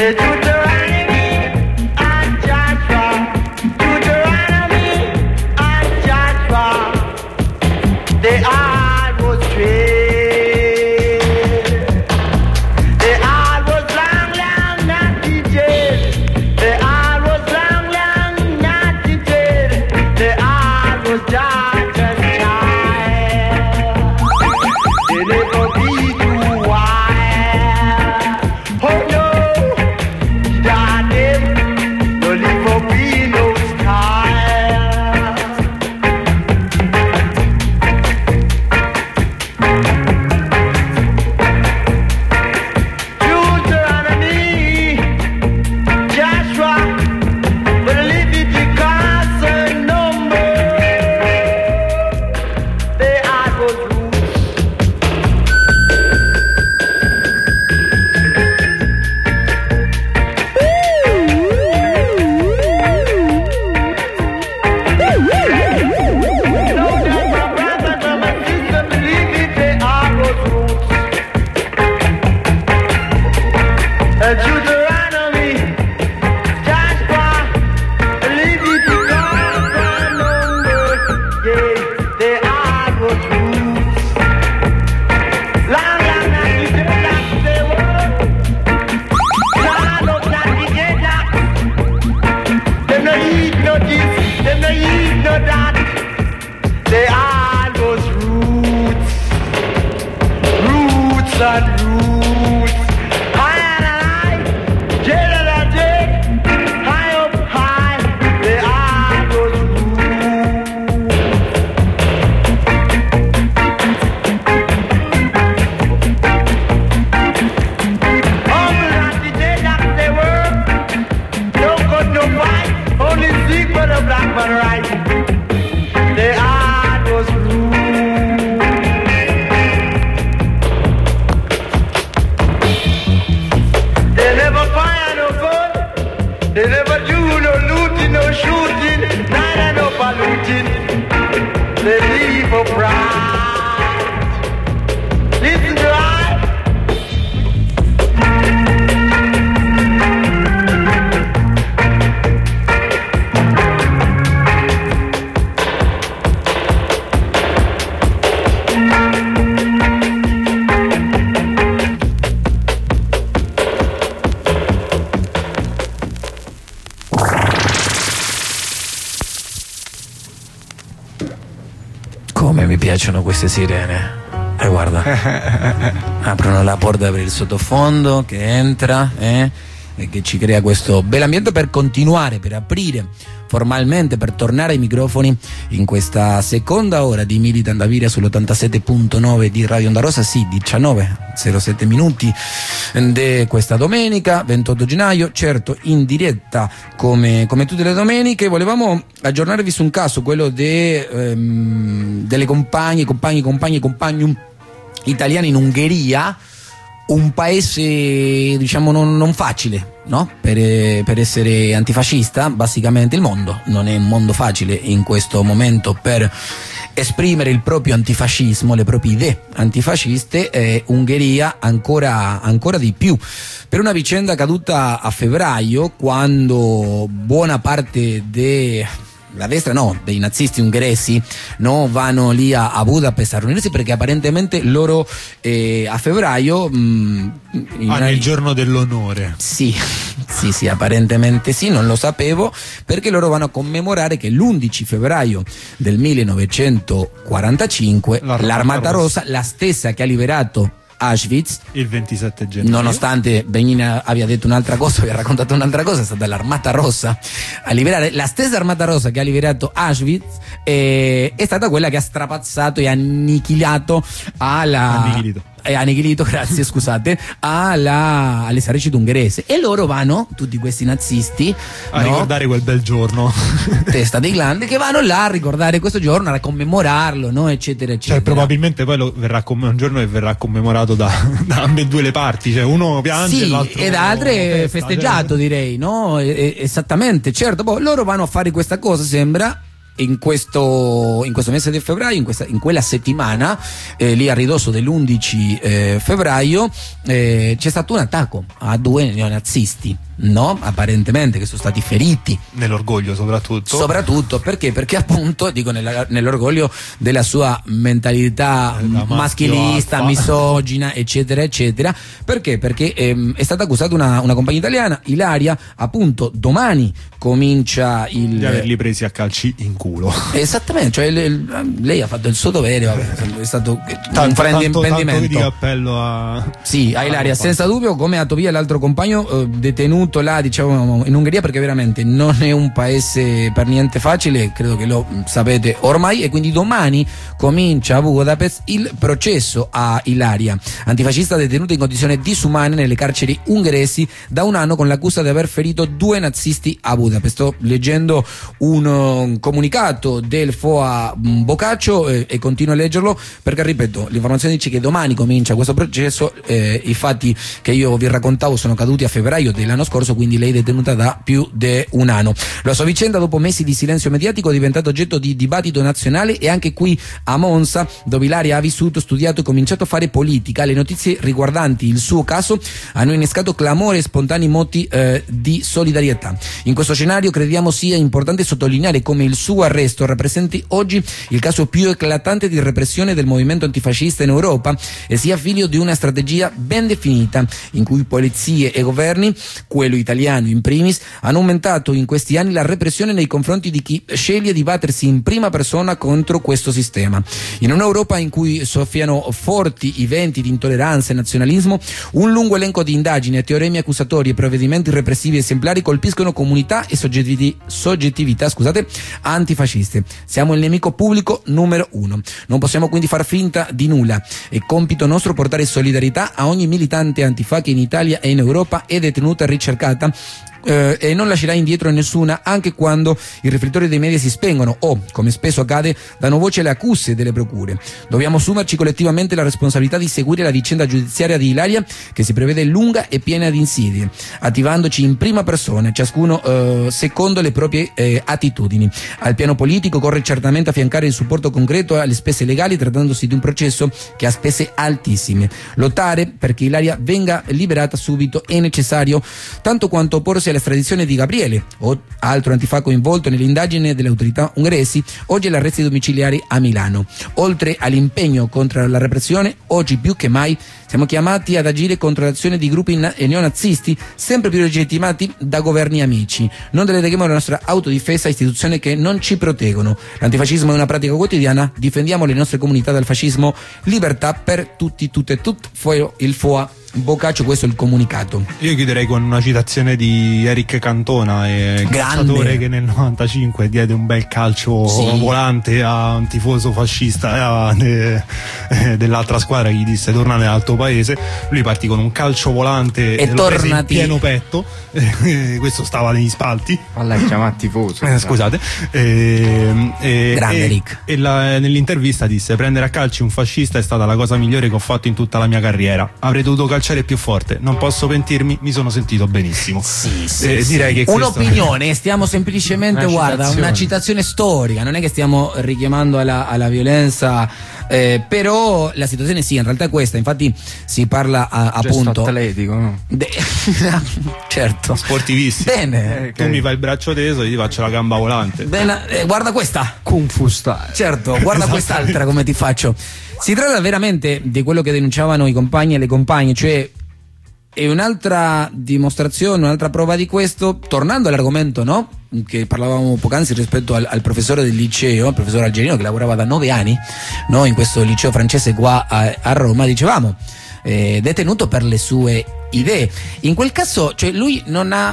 Piacciono queste sirene. E guarda, aprono la porta per il sottofondo che entra e che ci crea questo bell'ambiente per continuare, per aprire formalmente, per tornare ai microfoni in questa seconda ora di Militant Aviria sull'87.9 di Radio Onda Rossa. Sì, 19:07 minuti di questa domenica 28 gennaio, certo in diretta come tutte le domeniche. Volevamo aggiornarvi su un caso, quello delle compagni italiani in Ungheria, un paese diciamo non facile, no? Per essere antifascista. Basicamente il mondo non è un mondo facile in questo momento per esprimere il proprio antifascismo, le proprie idee antifasciste. Ungheria ancora di più, per una vicenda accaduta a febbraio, quando buona parte la destra dei nazisti ungheresi vanno lì a Budapest a riunirsi, perché apparentemente loro a febbraio il giorno dell'onore. Sì, apparentemente sì, non lo sapevo, perché loro vanno a commemorare che l'11 febbraio del 1945 l'Armata Rossa, la stessa che ha liberato Auschwitz il 27 gennaio, nonostante Benigna abbia detto un'altra cosa, abbia raccontato un'altra cosa, è stata l'Armata Rossa a liberare, la stessa Armata Rossa che ha liberato Auschwitz è stata quella che ha strapazzato e annichilato grazie, scusate, all'esercito ungherese. E loro vanno, tutti questi nazisti, a ricordare quel bel giorno, testa dei glande, che vanno là a ricordare questo giorno, a commemorarlo, eccetera eccetera. Cioè probabilmente poi verrà un giorno che verrà commemorato da ambedue le parti, cioè uno piange e l'altro e da altre festeggiato, direi, no? Esattamente, certo. Poi loro vanno a fare questa cosa, sembra in questo mese di febbraio, in quella settimana, lì a ridosso dell'11 febbraio, c'è stato un attacco a 2 neonazisti, no? Apparentemente, che sono stati feriti. Nell'orgoglio soprattutto perché appunto, dico, nell'orgoglio della sua mentalità maschilista, misogina, eccetera eccetera. Perché è stata accusata una compagna italiana, Ilaria, appunto domani comincia di averli presi a calci in culo. Esattamente, cioè lei ha fatto il suo dovere, vabbè, è stato un fraintendimento. Di appello a Ilaria, senza dubbio, come a Tobia, l'altro compagno detenuto là, diciamo, in Ungheria, perché veramente non è un paese per niente facile, credo che lo sapete ormai, e quindi domani comincia a Budapest il processo a Ilaria, antifascista detenuta in condizioni disumane nelle carceri ungheresi da un anno con l'accusa di aver ferito 2 nazisti a Budapest. Sto leggendo un comunicato del FOA Boccaccio e continuo a leggerlo perché, ripeto, l'informazione dice che domani comincia questo processo. I fatti che io vi raccontavo sono caduti a febbraio dell'anno scorso, quindi lei è detenuta da più di un anno. La sua vicenda, dopo mesi di silenzio mediatico, è diventata oggetto di dibattito nazionale, e anche qui a Monza, dove Ilaria ha vissuto, studiato e cominciato a fare politica, le notizie riguardanti il suo caso hanno innescato clamore e spontanei moti di solidarietà. In questo scenario crediamo sia importante sottolineare come il suo arresto rappresenti oggi il caso più eclatante di repressione del movimento antifascista in Europa e sia figlio di una strategia ben definita, in cui polizie e governi, quello italiano in primis, hanno aumentato in questi anni la repressione nei confronti di chi sceglie di battersi in prima persona contro questo sistema. In un'Europa in cui soffiano forti i venti di intolleranza e nazionalismo, un lungo elenco di indagini, teoremi accusatori e provvedimenti repressivi esemplari colpiscono comunità e soggettività antifasciste. Siamo il nemico pubblico numero 1. Non possiamo quindi far finta di nulla. È compito nostro portare solidarietà a ogni militante antifa che in Italia e in Europa è detenuta e ricercata, e non lascerà indietro nessuna, anche quando i riflettori dei media si spengono o, come spesso accade, danno voce alle accuse delle procure. Dobbiamo assumerci collettivamente la responsabilità di seguire la vicenda giudiziaria di Ilaria, che si prevede lunga e piena di insidie, attivandoci in prima persona, ciascuno secondo le proprie attitudini. Al piano politico occorre certamente affiancare il supporto concreto alle spese legali, trattandosi di un processo che ha spese altissime. Lottare perché Ilaria venga liberata subito è necessario, tanto quanto opporsi all'estradizione di Gabriele, o altro antifa coinvolto nell'indagine delle autorità ungheresi, oggi agli arresti domiciliari a Milano. Oltre all'impegno contro la repressione, oggi più che mai siamo chiamati ad agire contro l'azione di gruppi neonazisti sempre più legittimati da governi amici. Non deleghiamo la nostra autodifesa a istituzioni che non ci proteggono. L'antifascismo è una pratica quotidiana, difendiamo le nostre comunità dal fascismo, libertà per tutti, tutte e tutti. Il FOA Boccaccio, questo è il comunicato. Io chiuderei con una citazione di Eric Cantona, calciatore che nel 95 diede un bel calcio volante a un tifoso fascista dell'altra squadra, che gli disse torna nel tuo paese. Lui partì con un calcio volante e lo prese in pieno petto, questo stava negli spalti. Alla chiamata tifoso, scusate. Grande Eric. Nell'intervista disse: prendere a calci un fascista è stata la cosa migliore che ho fatto in tutta la mia carriera. Avrei dovuto calciare più forte, non posso pentirmi, mi sono sentito benissimo. Direi che un'opinione, stiamo semplicemente una citazione storica, non è che stiamo richiamando alla violenza, però la situazione in realtà è questa. Infatti si parla appunto atletico, no? Certo, sportivissimo. Bene, tu mi fai il braccio teso e ti faccio la gamba volante. Bene, guarda questa Kung Fu Style. Certo, guarda quest'altra come ti faccio. Si tratta veramente di quello che denunciavano i compagni e le compagne, cioè è un'altra dimostrazione, un'altra prova di questo, tornando all'argomento, no? Che parlavamo poc'anzi rispetto al professore del liceo, il professore Algerino, che lavorava da 9 anni, no? In questo liceo francese qua a Roma, dicevamo, detenuto per le sue idee. In quel caso, cioè, lui non ha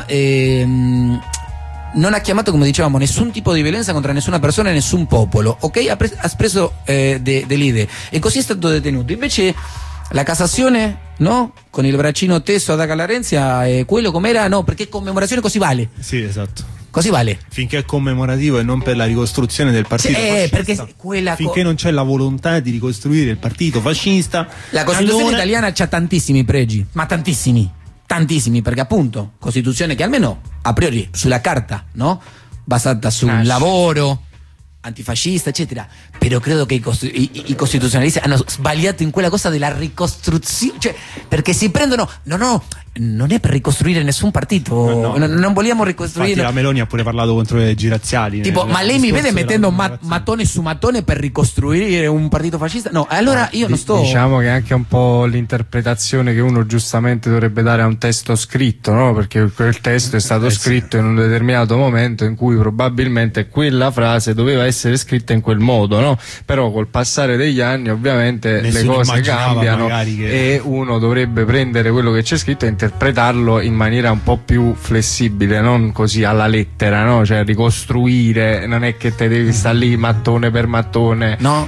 chiamato, come dicevamo, nessun tipo di violenza contro nessuna persona e nessun popolo, ok? Ha preso delle idee e così è stato detenuto. Invece la Cassazione, no? Con il braccino teso ad Acalarenzia, quello com'era? No, perché commemorazione così vale. Sì, esatto. Così vale. Finché è commemorativo e non per la ricostruzione del partito fascista. Perché finché non c'è la volontà di ricostruire il partito fascista. La Costituzione italiana c'ha tantissimi pregi, ma tantissimi, perché appunto Costituzione che almeno a priori sulla carta, no? Basata sul lavoro, antifascista, eccetera, però credo che i costituzionalisti hanno sbagliato in quella cosa della ricostruzione, cioè, perché si prendono, non è per ricostruire nessun partito, non vogliamo ricostruire. Infatti la Meloni ha pure parlato contro le leggi razziali, tipo, ma lei mi vede mettendo mattone su mattone per ricostruire un partito fascista? No, allora io non sto. Diciamo che è anche un po' l'interpretazione che uno giustamente dovrebbe dare a un testo scritto, no? Perché quel testo è stato scritto in un determinato momento in cui probabilmente quella frase doveva essere scritta in quel modo, no? Però col passare degli anni ovviamente le cose cambiano e uno dovrebbe prendere quello che c'è scritto e interpretarlo in maniera un po' più flessibile, non così alla lettera, no? Cioè ricostruire, non è che te devi stare lì mattone per mattone. No.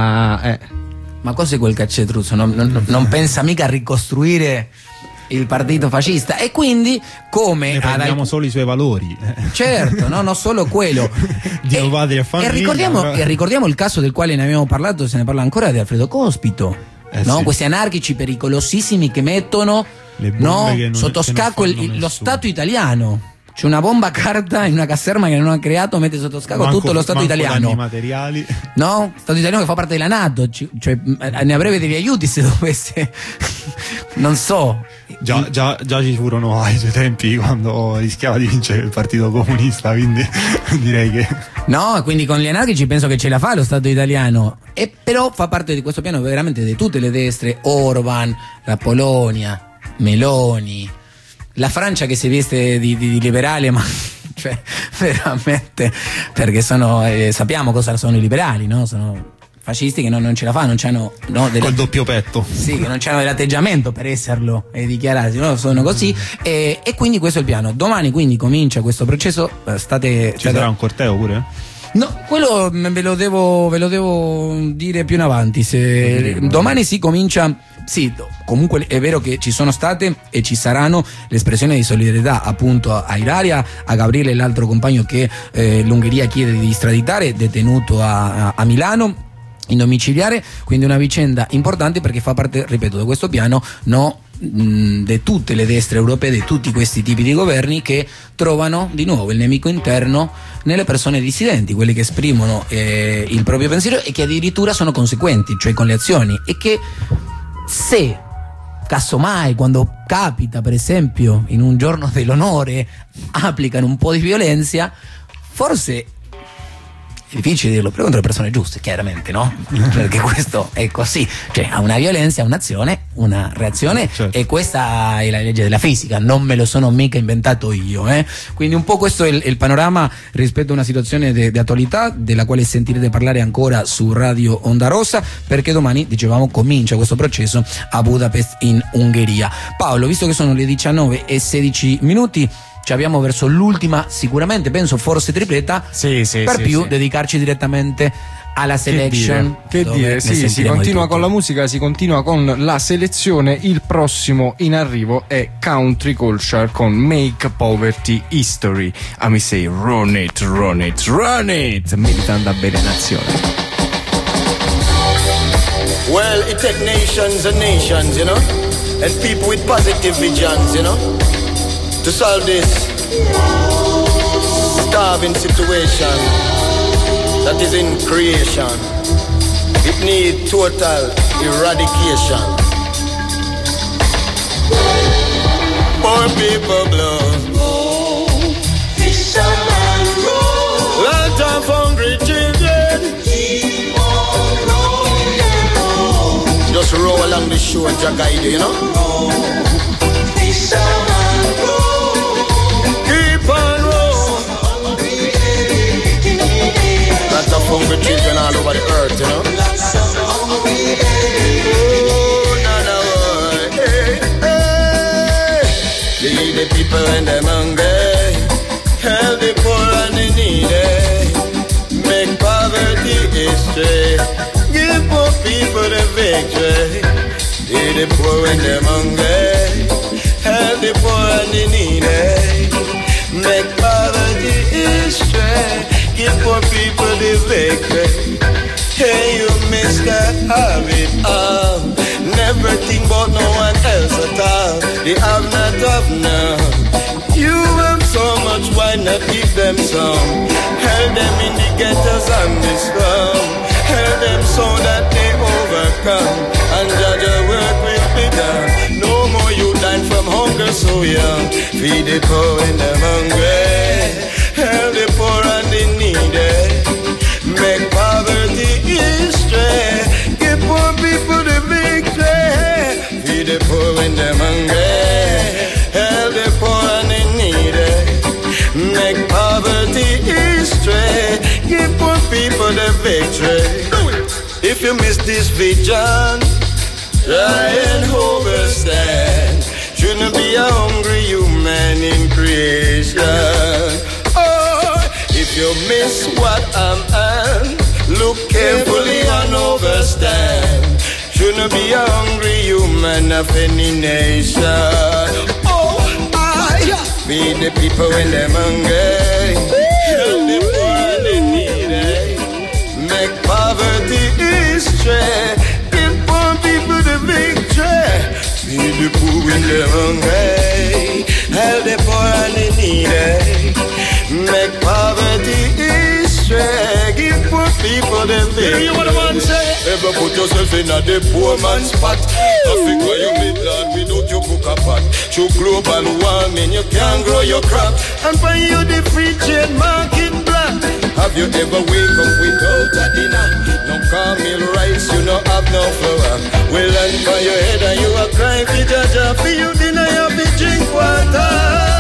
Ma cos'è quel caccetruzzo? Non pensa mica a ricostruire il partito fascista, e quindi come ne prendiamo solo i suoi valori. Certo, no, solo quello. Dio, padre e famiglia. E ricordiamo il caso del quale ne abbiamo parlato, se ne parla ancora, di Alfredo Cospito. No? Sì. Questi anarchici pericolosissimi che mettono sotto scacco lo Stato italiano. C'è una bomba carta in una caserma che non ha creato, mette sotto scacco tutto lo Stato italiano. Materiali. No? Stato italiano che fa parte della NATO, cioè ne avrebbe degli aiuti se dovesse. Non so. Già ci furono ai suoi tempi quando rischiava di vincere il Partito Comunista, quindi direi che. No, quindi con gli anarchici penso che ce la fa lo Stato italiano. E però fa parte di questo piano veramente di tutte le destre, Orban, la Polonia, Meloni. La Francia che si veste di liberale, ma cioè veramente, perché sappiamo cosa sono i liberali, no? Sono fascisti che non ce la fanno, non c'hanno col doppio petto. Sì, che non c'hanno dell'atteggiamento per esserlo e dichiararsi, no? Sono così e quindi questo è il piano. Domani quindi comincia questo processo. Ci sarà un corteo pure? No, quello ve lo devo dire più in avanti. Domani si comincia. Sì, comunque è vero che ci sono state e ci saranno l'espressione di solidarietà appunto a Ilaria, a Gabriele, l'altro compagno che l'Ungheria chiede di estraditare, detenuto a Milano in domiciliare, quindi una vicenda importante perché fa parte, ripeto, di questo piano di tutte le destre europee, di tutti questi tipi di governi che trovano di nuovo il nemico interno nelle persone dissidenti, quelli che esprimono il proprio pensiero e che addirittura sono conseguenti, cioè con le azioni, e che se casomai quando capita per esempio in un giorno dell'onore applicano un po' di violenza, forse è difficile dirlo, però contro le persone giuste, chiaramente, no? Perché questo è così, cioè a una violenza, un'azione, una reazione, certo. E questa è la legge della fisica, non me lo sono mica inventato io, Quindi un po' questo è il panorama rispetto a una situazione di attualità della quale sentirete parlare ancora su Radio Onda Rossa, perché domani, dicevamo, comincia questo processo a Budapest in Ungheria. Paolo, visto che sono le 19:16, ci abbiamo verso l'ultima, sicuramente penso forse tripletta, dedicarci direttamente alla selection. Che dire, si continua con la musica, si continua con la selezione. Il prossimo in arrivo è Country Culture con Make Poverty History. A me say run it, run it, run it, militando a bene nazione. Well, it take nations and nations, you know, and people with positive visions, you know, to solve this starving situation that is in creation. It needs total eradication. Poor people blow, fisherman roll, lot of hungry children keep on rolling. Just roll along the shore, Jah guide you, you know. Fisherman roll, keep on rolling. Lots of hungry children all over the earth, you know. Lots of hungry feed the people and them hungry, help the poor and the needy, make poverty history, give poor people the victory. Feed the poor and them hungry, help the poor and the needy, make poverty history, give poor people the victory. Hey, you Mr. Have it all, never think about no one else at all. They have not of now. You have so much, why not give them some? Help them in the ghettos and the slum. Help them so that they overcome, and Jaja work will be done. No more you dying from hunger so young. Feed the poor and the hungry, help the poor and the needy. Make poverty history, give poor people the victory. Feed the poor and the hungry, help the poor and the needy. Make poverty history, give poor people the victory. If you miss this vision, try and overstand. Shouldn't be a hungry human in creation. Oh, if you miss what I'm on, look carefully and overstand. Shouldn't be a hungry human of any nation. Oh, I feed the people when they're hungry, help the poor and the needy. Make poverty history, give poor people the victory. Feed the poor when they're hungry, help the poor and the needy. Make poverty history, give poor people the victory. You wanna man say? Ever put yourself in a the poor man's spot? Africa you midland without your book a pot. Through global warming you can't grow your crop, and for you the free trade market black. Have you ever wake up without a dinner? No cornmeal rice, you no have no flour. Well, land for your head and you a cry for Jaja. For you dinner, you have to drink water.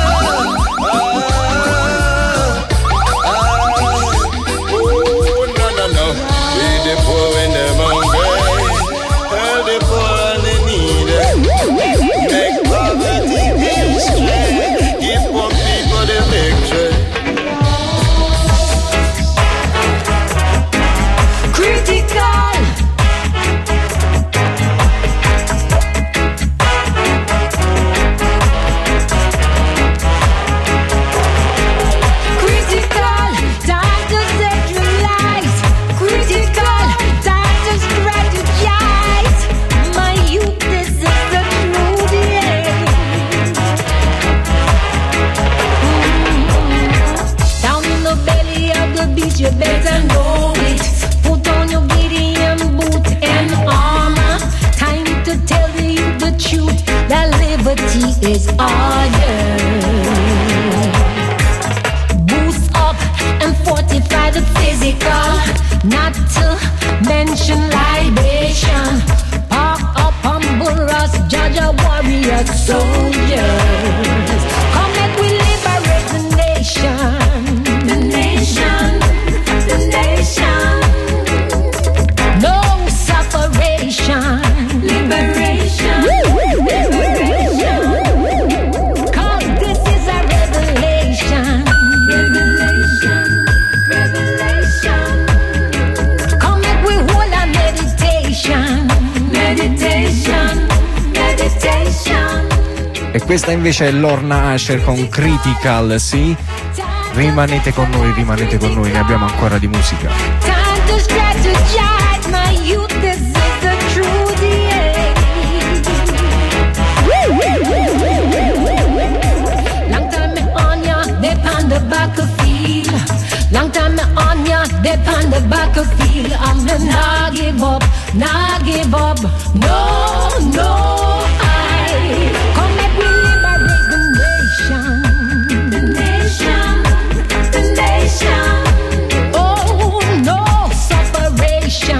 Oh, no. We the poor and the hungry, help the poor and the needy. Make poverty history, give poor people the victory. You better know it. Put on your Gideon boot and armor. Time to tell you the truth, that liberty is order. Boost up and fortify the physical, not to mention libation. Park up, humble us, Jaja warrior soldiers. Come let we liberate the nation. The nation. The nation, no separation, liberation, liberation. Cause this is a revelation, revelation. Come and we hold a meditation, E questa invece è Lorna Asher con Critical, sì? Rimanete con noi, ne abbiamo ancora di musica. Time to strategize, my youth, this is the truth, yeah. Long time me on ya, they on the battlefield. Long time me on ya, they on the battlefield. I'm not give up, no, I come make we liberate the nation. Oh, no separation.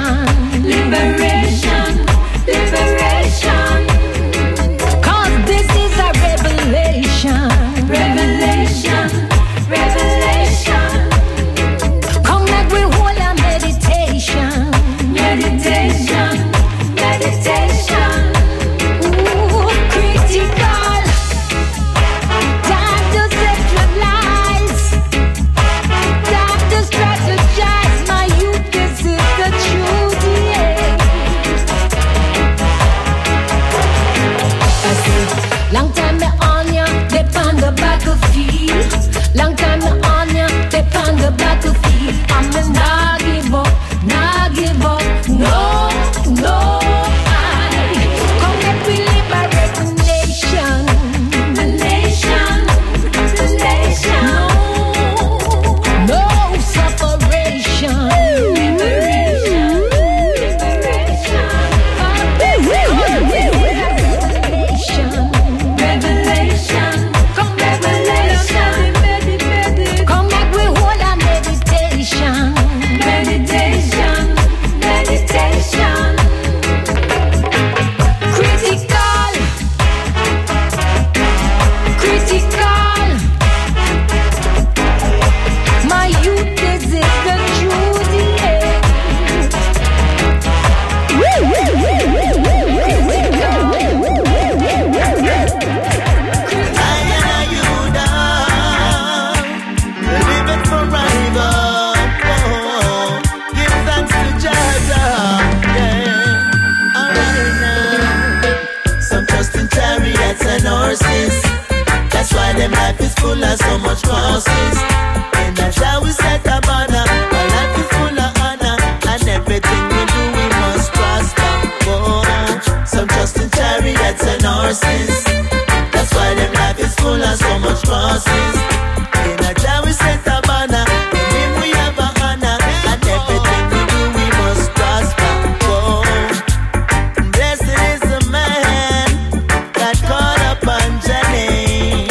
them life is full of so much crosses. And that's how we set a banner. Our life is full of honor, and everything we do we must prosper. Oh, some trust in chariots and horses. That's why them life is full of so much crosses. And that's how we set a banner. In him we have a honor, and everything we do we must prosper. Oh, blessed is the man that called upon your name.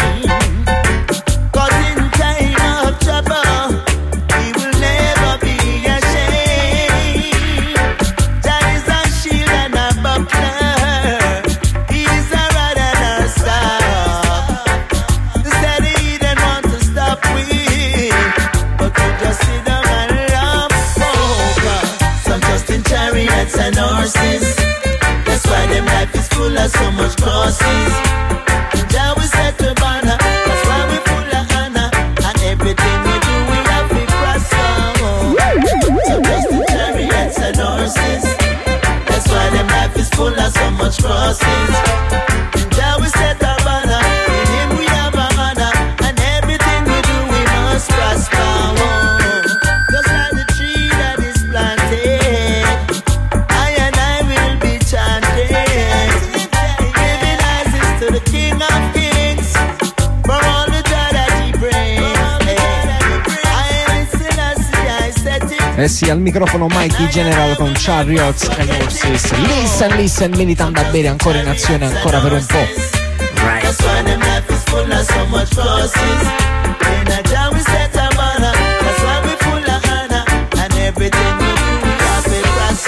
'Cause in time of trouble, he will never be ashamed. That is our shield and our buckler. He is our rod and our staff. The steady heathen want to stop we, but we just sit down and laugh. Some trust in chariots and horses. That's why them life is full of so much crosses. And Jah we set the banner. That's why we full of honor, and everything we do we have to prosper. Some trust in chariots and horses. That's why them life is full of so much crosses. And Jah we set our banner. In him we have a honor, and everything we do we must prosper. Just like the tree that is planted, I and I will be chanted, giving access to the King of Kings for all the joy that he brings. I set it. Eh sì, al microfono Mikey General con Chariots and Horses. Listen, listen, militando a bere ancora in azione ancora per un po'. That's why them life is full of so much crosses. In a Jah we set a banner. That's why we full of honor, and everything we do we have to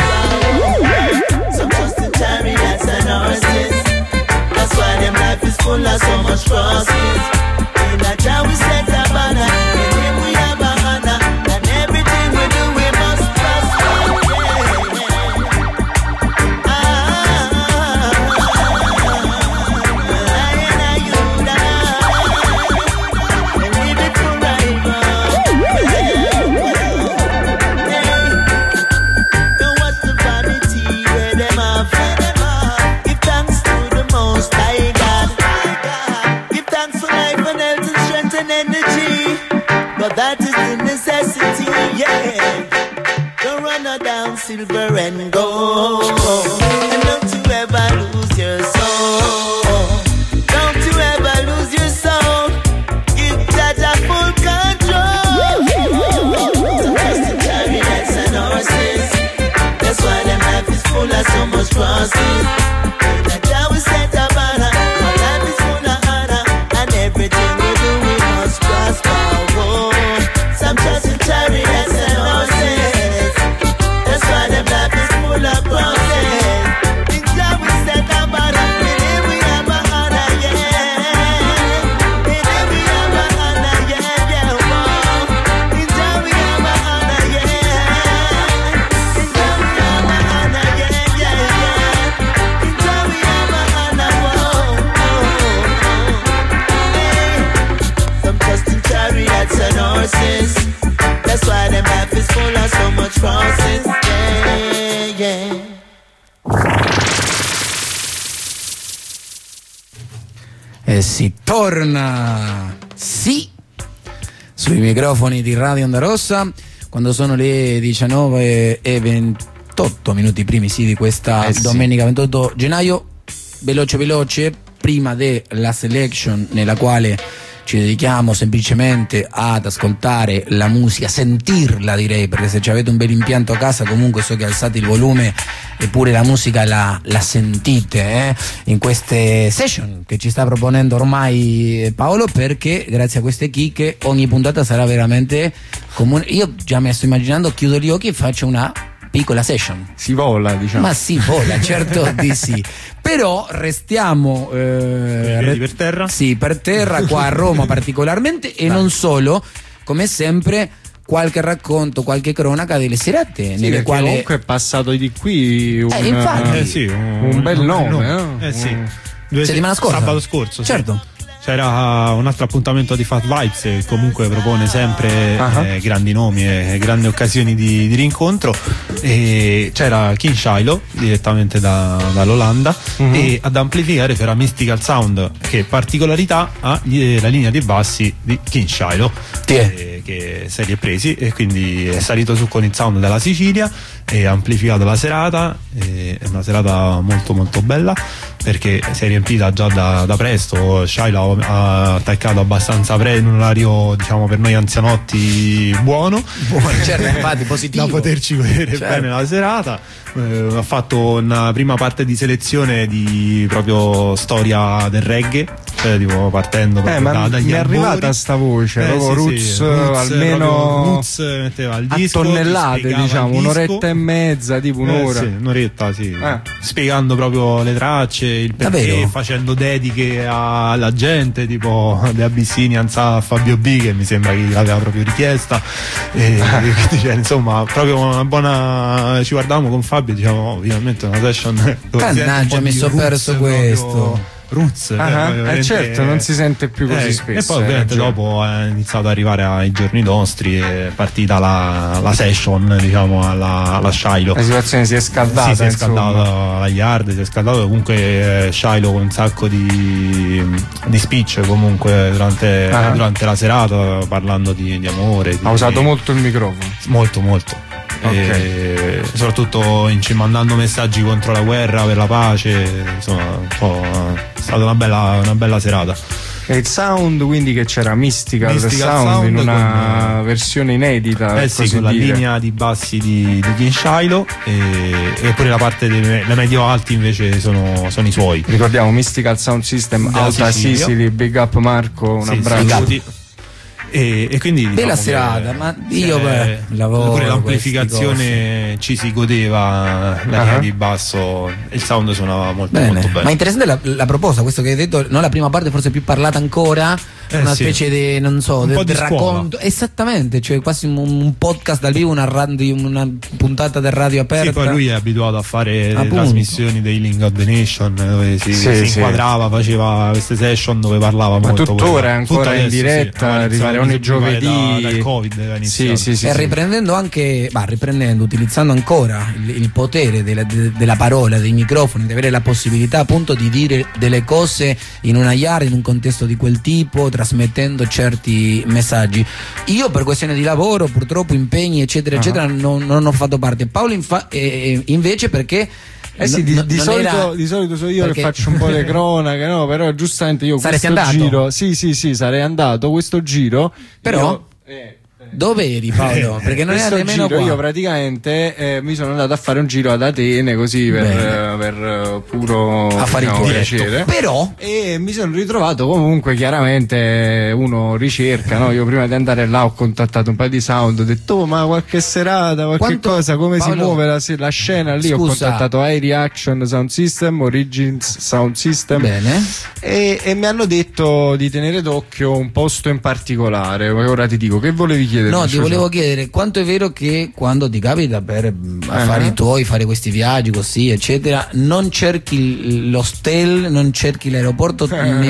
prosper. Some trust in chariots and horses. That's why them life is full of so much crosses. In a Jah we set a banner. In him we have a honor, and everything we do we must prosper. But that is the necessity, yeah. Don't run her down silver and gold, and don't you ever lose your soul. Don't you ever lose your soul. Give Jaja full control. Some trust in chariots and horses. That's why them life is full of so much crosses. And Jah we set a banner. Our life is full of honor, and everything we do we must prosper. Some trust in chariots and horses. That's why them life is full of crosses. In Jah we set a banner. In him we have a honor, yeah. In him we have a honor, yeah, yeah. Whoa. In Jah we have a honor, yeah. In Jah we have a honor, yeah, yeah, yeah. In Jah we have a honor, whoa. Some trust in chariots and horses. That's why them life is full of so much crosses. Yeah, yeah. E si torna, sì, sui microfoni di Radio Onda Rossa, quando sono le 19:28 minuti primi, sì, di questa domenica 28 gennaio. Veloce, prima della selection nella quale ci dedichiamo semplicemente ad ascoltare la musica, sentirla direi, perché se ci avete un bel impianto a casa comunque so che alzate il volume eppure la musica la sentite in queste session che ci sta proponendo ormai Paolo, perché grazie a queste chicche ogni puntata sarà veramente comune. Io già mi sto immaginando, chiudo gli occhi e faccio una piccola session. Si vola, diciamo. Ma si vola, certo di sì. Però restiamo per terra? Sì, per terra, qua a Roma particolarmente, e non solo, come sempre qualche racconto, qualche cronaca delle serate nelle quali comunque è passato di qui un infatti, un bel nome. Sì. 2 settimane scorse. Sabato scorso. Certo. Sì. c'era un altro appuntamento di Fat Vibes che comunque propone sempre grandi nomi e grandi occasioni di rincontro, e c'era King Shiloh direttamente dall'Olanda, e ad amplificare c'era Mystical Sound, che particolarità ha la linea di bassi di King Shiloh, che se li è presi, e quindi è salito su con il sound della Sicilia e ha amplificato la serata. È una serata molto molto bella perché si è riempita già da presto. Shiloh ha attaccato abbastanza in un orario, diciamo, per noi anzianotti buono, certo, infatti positivo, da poterci godere bene la serata. Ha fatto una prima parte di selezione di proprio storia del reggae, cioè tipo partendo dagli mi è arrivata sta voce, proprio Roots, almeno Roots metteva il disco, tonnellate, diciamo, un'oretta e mezza, tipo un'ora. Un'oretta, spiegando proprio le tracce, il perché, facendo dediche alla gente, tipo The Abyssinians a Fabio B, che mi sembra che l'aveva proprio richiesta, cioè, insomma, proprio una buona. Ci guardavamo con Fabio e diciamo, finalmente una session. Mannaggia, mi sono perso questo. Roots, certo, non si sente più così spesso. E poi ovviamente dopo è iniziato ad arrivare ai giorni nostri, è partita la session, diciamo, alla Shiloh. La situazione si è scaldata. Si è scaldata la Yard, si è scaldato comunque Shiloh con un sacco di speech comunque durante la serata, parlando di amore. Ha usato molto il microfono. Molto. E soprattutto mandando messaggi contro la guerra, per la pace, insomma, è stata una bella serata. E il sound, quindi, che c'era Mystical Sound in una versione inedita, con la linea di bassi di King Shiloh, e pure la parte dei medio alti invece sono i suoi. Ricordiamo Mystical Sound System, Alta Sicily, big up Marco, un abbraccio. E quindi bella serata, ma io lavoro pure l'amplificazione, ci si godeva la linea di basso e il sound suonava molto bene. Ma interessante la proposta, questo che hai detto, non la prima parte forse più parlata ancora, una specie di, non so, del racconto, esattamente, cioè quasi un podcast dal vivo, una puntata del radio aperta. Sì, poi lui è abituato a fare le trasmissioni dei Link of the Nation, dove si inquadrava, faceva queste session dove parlava molto. Ma tuttora è ancora in diretta, arrivare ogni giovedì dal Covid, e riprendendo anche, utilizzando ancora il potere della parola, dei microfoni, di avere la possibilità appunto di dire delle cose in una yard, in un contesto di quel tipo, trasmettendo certi messaggi. Io per questione di lavoro, purtroppo, impegni eccetera eccetera, non ho fatto parte. Paolo invece, perché di solito sono io che faccio un po' le cronache, no? Però giustamente io saresti questo andato? Sì, sarei andato questo giro, però dove eri, Paolo? Perché non era nemmeno giro, qua. io praticamente mi sono andato a fare un giro ad Atene, così per puro affari piacere. Però e mi sono ritrovato comunque, chiaramente uno ricerca, no? Io prima di andare là ho contattato un paio di sound, ho detto ma qualche serata, cosa, come Paolo, si muove la scena lì. Scusa. Ho contattato High Reaction Sound System, Origins Sound System. Bene. E mi hanno detto di tenere d'occhio un posto in particolare. Ora ti dico, che volevi chiedere? No, ti volevo chiedere quanto è vero che quando ti capita per affari tuoi, fare questi viaggi così eccetera, non cerchi l'hostel, non cerchi l'aeroporto,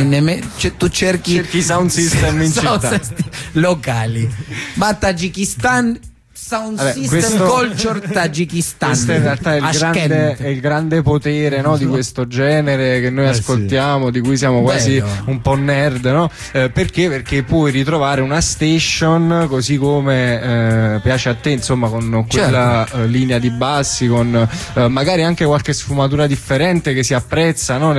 tu cerchi sound system in città locali. Ma Tagikistan Sound System Culture Tagikistan. Questo in realtà è il grande potere, no, di questo genere che noi ascoltiamo, di cui siamo quasi un po' nerd, no? Perché puoi ritrovare una station così come piace a te, insomma, con quella linea di bassi, con magari anche qualche sfumatura differente che si apprezza, no?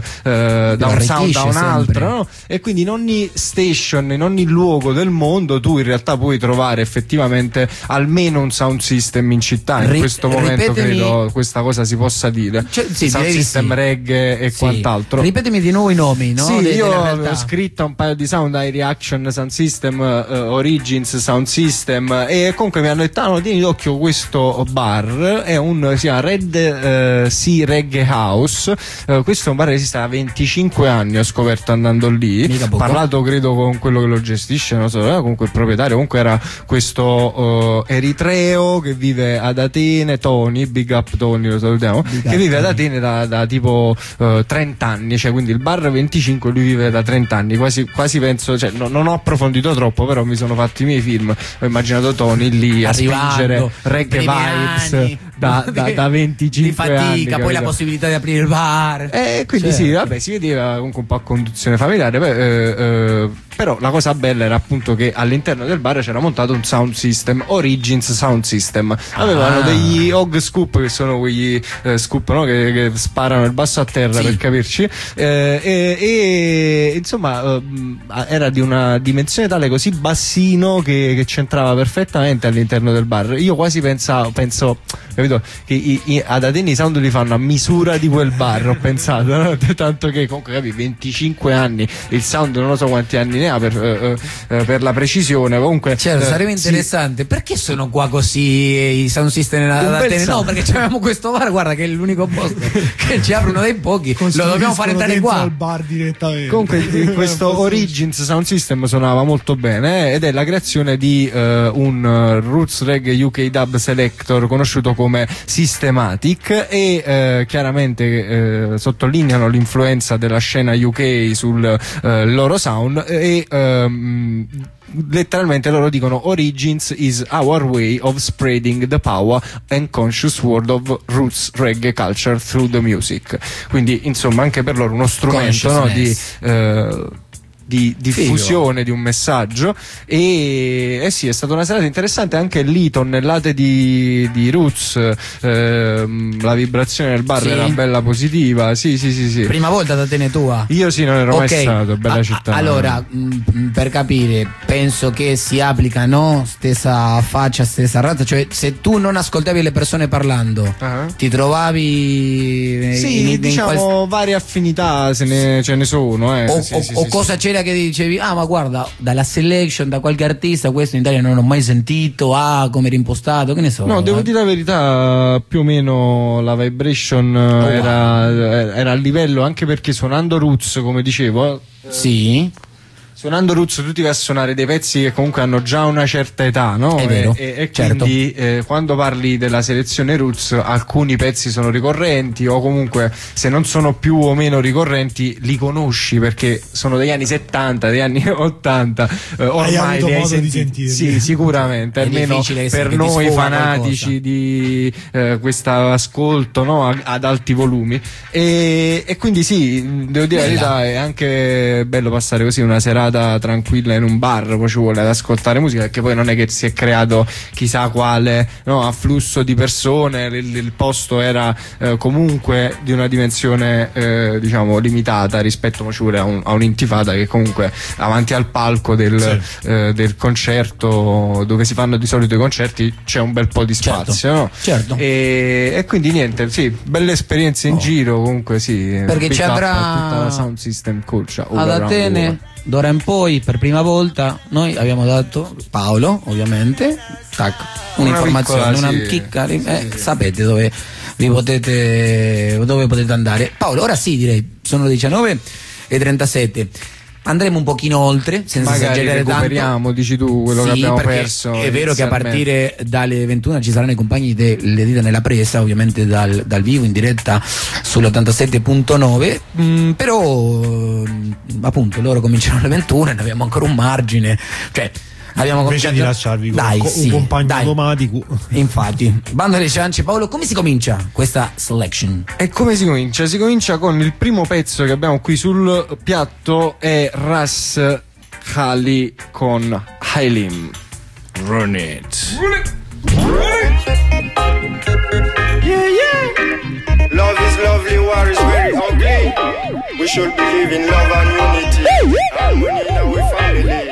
Da un sound a un altro, no? E quindi in ogni station, in ogni luogo del mondo tu in realtà puoi trovare effettivamente almeno un sound system in città. In questo momento credo questa cosa si possa dire. Sound system reggae e quant'altro. Ripetemi di nuovo i nomi, no? Sì, io ho scritto un paio di sound: High Reaction Sound System, Origins Sound System, e comunque mi hanno detto tieni d'occhio questo bar, è si chiama Red Sea Reggae House. Questo è un bar che esiste da 25 anni, ho scoperto andando lì. Ho parlato credo con quello che lo gestisce, non so, comunque il proprietario, comunque era questo eritreo che vive ad Atene, Tony, big up Tony, lo salutiamo, che vive ad Atene da tipo 30 anni, cioè quindi il bar 25 lui vive da 30 anni, quasi penso, cioè non ho approfondito troppo, però mi sono fatto i miei film, ho immaginato Tony lì a spingere reggae vibes da 25 di fatica, anni, poi capito? La possibilità di aprire il bar, quindi sì, vabbè, si vedeva comunque un po' a conduzione familiare, però la cosa bella era appunto che all'interno del bar c'era montato un sound system, Origins Sound System. Avevano degli Hog Scoop, che sono quegli scoop, no? che sparano il basso a terra, per capirci, e insomma era di una dimensione tale, così bassino che c'entrava perfettamente all'interno del bar. Io quasi penso, capito, che ad Atene i sound li fanno a misura di quel bar, ho pensato, no? Tanto che comunque capi, 25 anni, il sound non lo so quanti anni ne ha per la precisione, comunque sarebbe interessante. Perché sono qua così i sound system ad Atene? No, perché abbiamo questo bar, guarda, che è l'unico posto che ci apre, uno dei pochi, lo dobbiamo fare entrare qua al bar direttamente. Comunque questo Origins Sound System suonava molto bene, ed è la creazione di un Roots Reggae UK Dub Selector conosciuto come Systematic, e chiaramente sottolineano l'influenza della scena UK sul loro sound, e letteralmente loro dicono Origins is our way of spreading the power and conscious word of roots reggae culture through the music. Quindi insomma anche per loro uno strumento, no, di diffusione di un messaggio, e sì, è stata una serata interessante, anche lì tonnellate di roots, la vibrazione del bar era bella positiva, sì. Prima volta da Atene tua? Io sì, non ero mai stato, bella città. Allora, per capire, penso che si applica, no? Stessa faccia, stessa razza, cioè se tu non ascoltavi le persone parlando, ti trovavi diciamo varie affinità, ce ne sono, o cosa c'era che dicevi, ma guarda, dalla selection, da qualche artista, questo in Italia non l'ho mai sentito, come era impostato, che ne so. No, devo dire la verità, più o meno la vibration era a livello, anche perché suonando roots, come dicevo, suonando roots tu ti vai a suonare dei pezzi che comunque hanno già una certa età, no? È vero, e quindi quando parli della selezione roots, alcuni pezzi sono ricorrenti, o comunque se non sono più o meno ricorrenti li conosci perché sono degli anni 70, degli anni 80, ormai li hai sentiti. Sì, sicuramente, almeno per noi fanatici di questo ascolto, no? ad alti volumi, e quindi sì, devo dire la verità, è anche bello passare così una serata tranquilla in un bar, poi ci vuole ad ascoltare musica, perché poi non è che si è creato chissà quale afflusso di persone, il posto era comunque di una dimensione diciamo limitata rispetto ci vuole a un'intifada, che comunque avanti al palco del concerto dove si fanno di solito i concerti c'è un bel po' di spazio, no? Certo. E quindi niente, sì, belle esperienze in giro, comunque sì, perché ci andrà tutta la sound system culture ad Atene d'ora in poi. Per prima volta noi abbiamo dato Paolo, ovviamente, un'informazione, una chicca, sapete dove potete andare. Paolo, ora sì, direi sono le 19:37. Andremo un pochino oltre, senza esagerare recuperiamo, tanto. Dici tu quello che abbiamo perso. È vero che a partire dalle 21 ci saranno i compagni delle Dita nella Presa, ovviamente dal vivo in diretta sull'87.9, però appunto loro cominciano alle 21 e ne abbiamo ancora un margine, cioè abbiamo invece di lasciarvi un compagno automatico. Infatti, bando alle ciance. Paolo, come si comincia questa selection? E come si comincia? Si comincia con il primo pezzo che abbiamo qui sul piatto, è Ras Khali con Halim. Run it. Love is lovely, war is very ugly. We should believe in love and unity. Harmony in our family.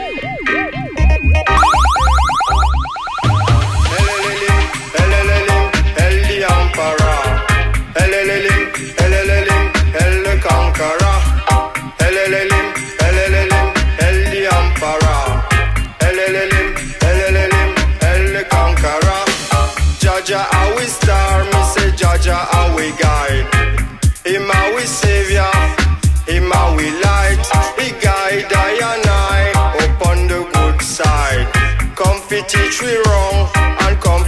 Jaja, our star, me say Jaja, our guide. Him our savior, him our light. He guide I and I upon the good side. Come fit teach we wrong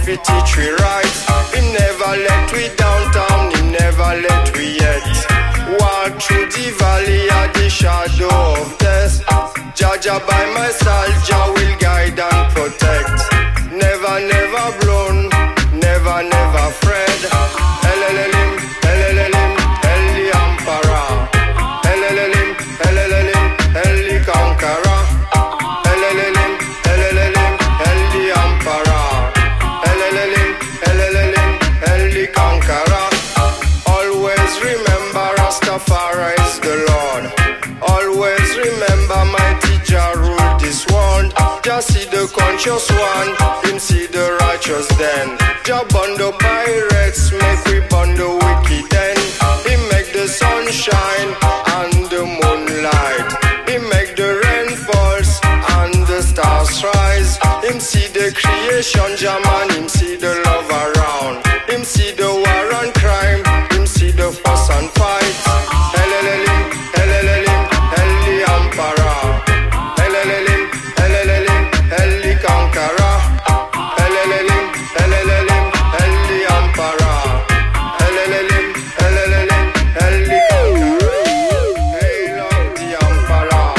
fi teach we right. He never let we downtown, he never let we yet. Walk through the valley of the shadow of death. Jaja by my side, Jah will guide and protect. Never, never blown, never, never fret. Elelelim, elelelim, El the Emperor. Elelelim, elelelim, El the Conqueror. Elelelim, elelelim, El the Emperor. Elelelim, elelelim, El the Conqueror. Always remember Rastafari is the Lord. Always remember mighty Jah rule this world. Jah see the conscious one, him see the righteous then. Jah burn the pirates, make we burn the wicked then. He make the sun shine and the moonlight. He make the rain falls and the stars rise. Him see the creation, Jah man, him see the love around. Him see the war and crime, him see the fuss and fight. Elelelim, elelelim, El the Emperor. Elelelim, elelelim, El the Conqueror. Elelelim, elelelim, El the Emperor. Elelelim, elelelim, El the Conqueror. Hail of the Emperor.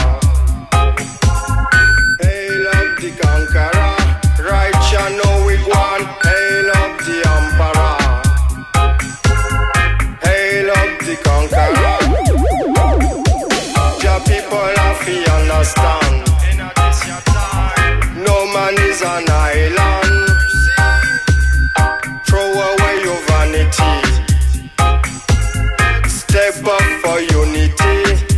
Hail of the Conqueror. Right, ya know we go on. Hail of the Emperor. Hail of the Conqueror. Jah people have to understand. No man is an island. Throw away your vanity. Step up for unity.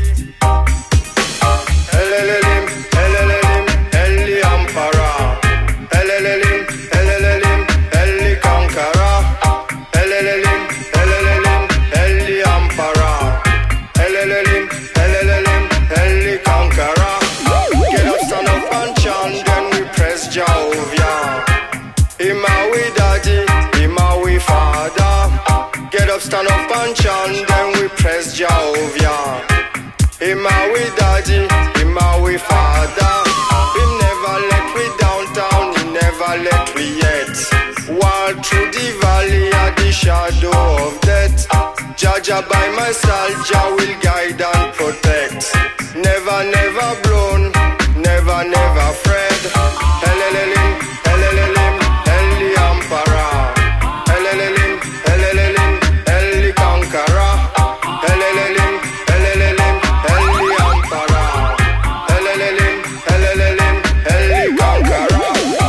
Elelelim, elelelim, El the Emperor. Elelelim, elelelim, El the Conqueror. Elelelim, elelelim, El the Emperor. Elelelim, elelelim, El the Conqueror. Get up, stand up and chant, then we praise Jehovah. Him a we daddy, him a we father. Get up, stand up and chant, then we praise Jehovah. Him a we daddy, him a we father. He never let we downtown, he never let we yet. Walk through the valley of the shadow of death. Jaja by my side, Jah will guide and protect. Never, never blown, never, never fret. Elelelim, elelelim, El the Emperor. Elelelim, elelelim, El the Conqueror. Elelelim, elelelim, El the Emperor. Elelelim, elelelim, El the Conqueror.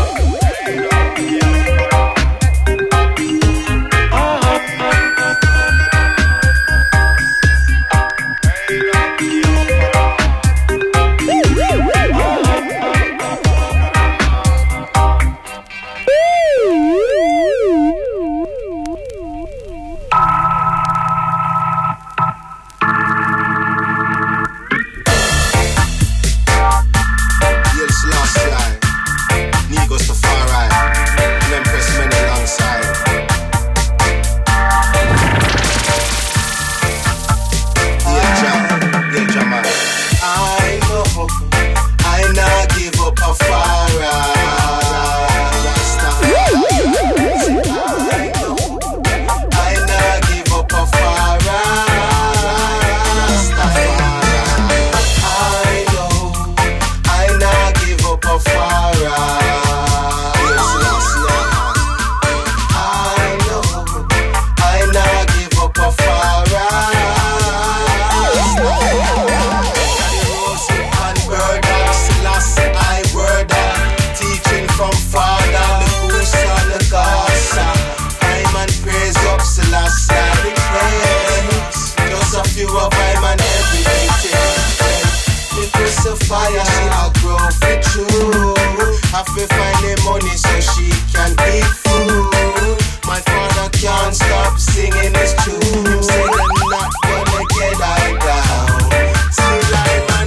fire, she a grow for true. Have to find the money so she can eat food. My father can't stop singing his tune. Him say them not gonna get I down. Still I man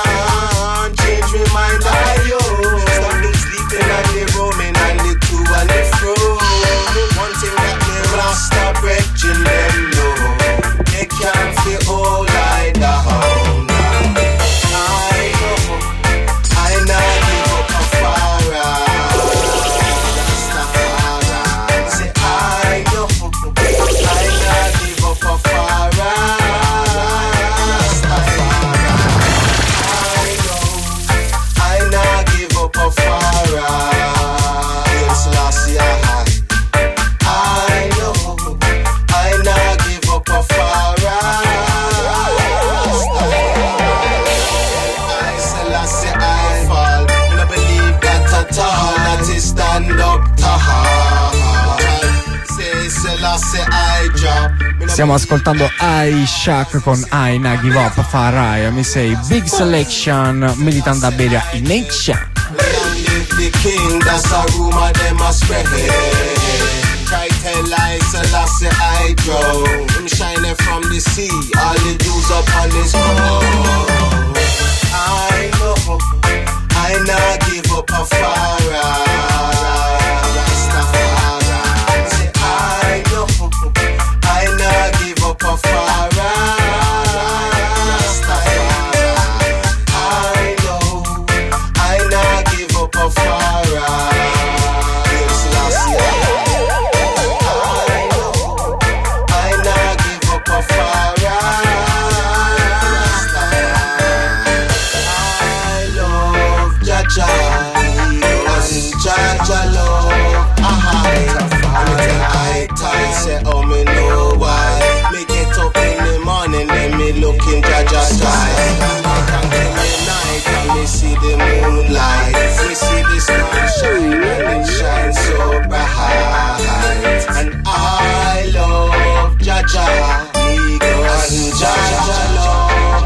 can't change my mind. I stop them sleeping and they roaming and the to and the fro. One thing that me Rasta brethren them know, they can't feel all I down. I know I not give up a fire. tall, that is stand up tall. Stiamo ascoltando I Shaq con I Na Give Up Farai. Mi say Big Selection, Militant Aberia in Nation. The king, that's a rumor they must spread. Try tell lies, Selassie I draw. I'm shining from the sea, all the dudes up on this road. I know, I not give up a fire. Looking Jaja's eyes. Night and we see the moonlight. We see the sun shine and it shines so bright. And I love Jaja, and Jaja love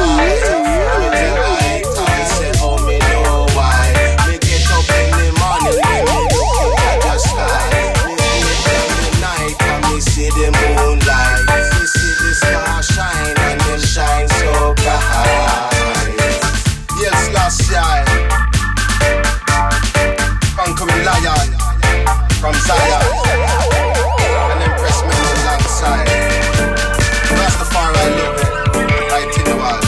I say, oh me know why. Me get up in the morning and me looking Jaja's sky. Me get in the night and me see the moonlight. We see the star shine. Shine so bright. Yes, last year, conquering lion from Zion, and impress me alongside. That's the far I look right in the world.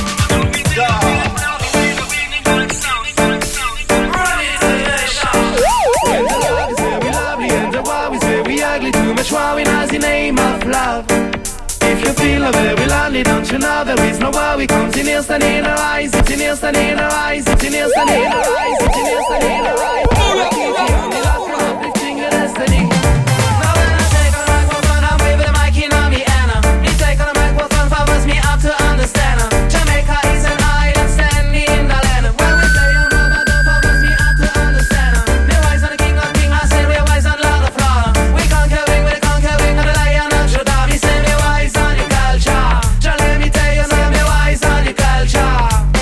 We lovely and why we say we ugly, too much why we nice in the name of love. If you feel very lonely, don't you know there is no worry comes in here, standing in our eyes, it's in here, standing in our eyes, it's in here, standing in our eyes, it's in here, standing in our eyes. Only love for uplifting your destiny. Now when I take on the microphone, I'm waving the mic in on me, Anna. You take on the microphone, follows me up to understand her. Jamaica is an island standing in the land. When we play on Mama, don't follows me up to understand her. We're wise on the king of king, I say we're wise on Lord of Flora. We conquering, we're conquering on the lion of Judah. We say we're wise. Just let me tell you, now me wise on the culture.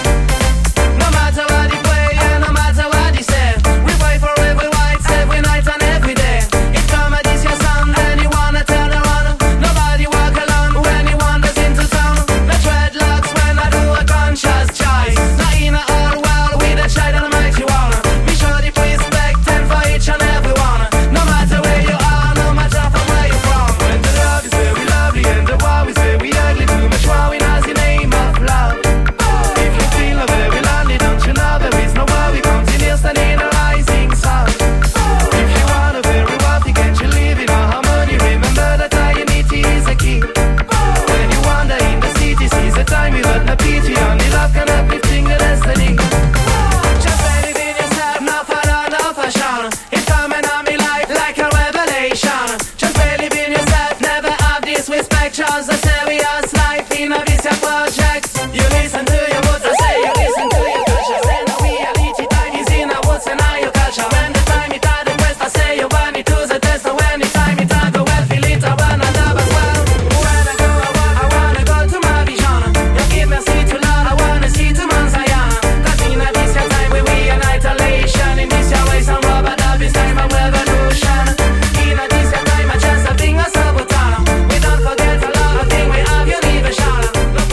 No matter what you play and no matter what you say, we fight for every white every night and every day. It come at this your sound and you wanna turn around. Nobody walk alone when you wanders into town. The dreadlocks when I do a conscious choice. Not in a whole world with a child and a mighty wanna. We show the respect and for each and every one. No matter where you are, no matter from where you're from. When the love is very lovely and the war is very ugly, too much war in us the name of love. If you feel very lonely, don't you know there is no worry comes in here standing in a rising sun. If you want a very wealthy, can't you live in a harmony? Remember that unity is a key. When you wander in the city, seize the time without no pity. Only love can uplifting your destiny. Just believe in yourself, no follow, no fashion. It's coming on me like a revelation. Just believe in yourself, never have disrespect. Just a serious life in a visa project. You listen to your words, I say you listen to your culture. Say no reality, time is in our words and now your culture. When the time it had the quest, I say you run it to the test. And when the time it had the well, feel it, I run and love as well. When I go, I wanna go to my vision. You give me a seat to Lord, I wanna see to Mount Zion. Cause in a this your time we reunite elation. In this your ways and rubber dub is time of revolution. In a this your time a chance of being a saboteur. We don't forget a lot of things we have, you leave a shot.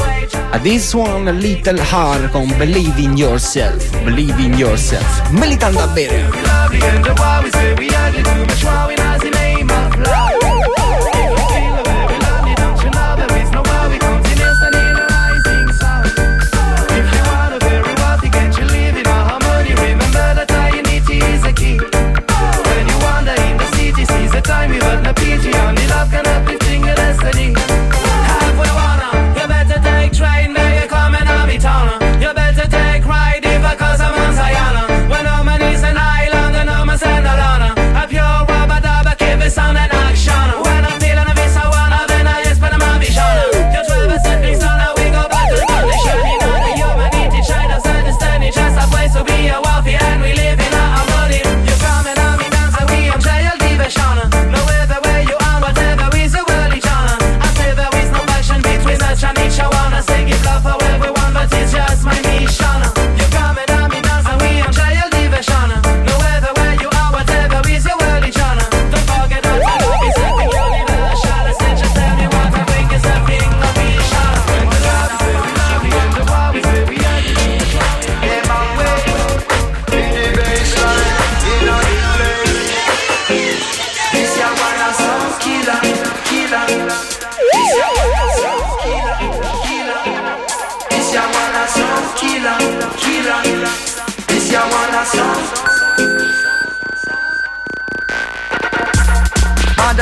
This one a little hard con Believe in Yourself. Believe in Yourself. Militant Aberia. Lovely and the war we say we ugly, too much war in us the name of love. If you feel very lonely, don't you know there is no worry comes in here standing in a rising sun. If you want a very wealthy, can't you live in a harmony? Remember that unity is a key. When you wander in the city, seize the time without no pity. Only love can uplifting your destiny. Halfway wanna, you better take train, there you come and I'll be town. You better take ride if I cause I'm on Zion. When no man is an island and no man stand alone. A pure rubber dub, keep it sound and action.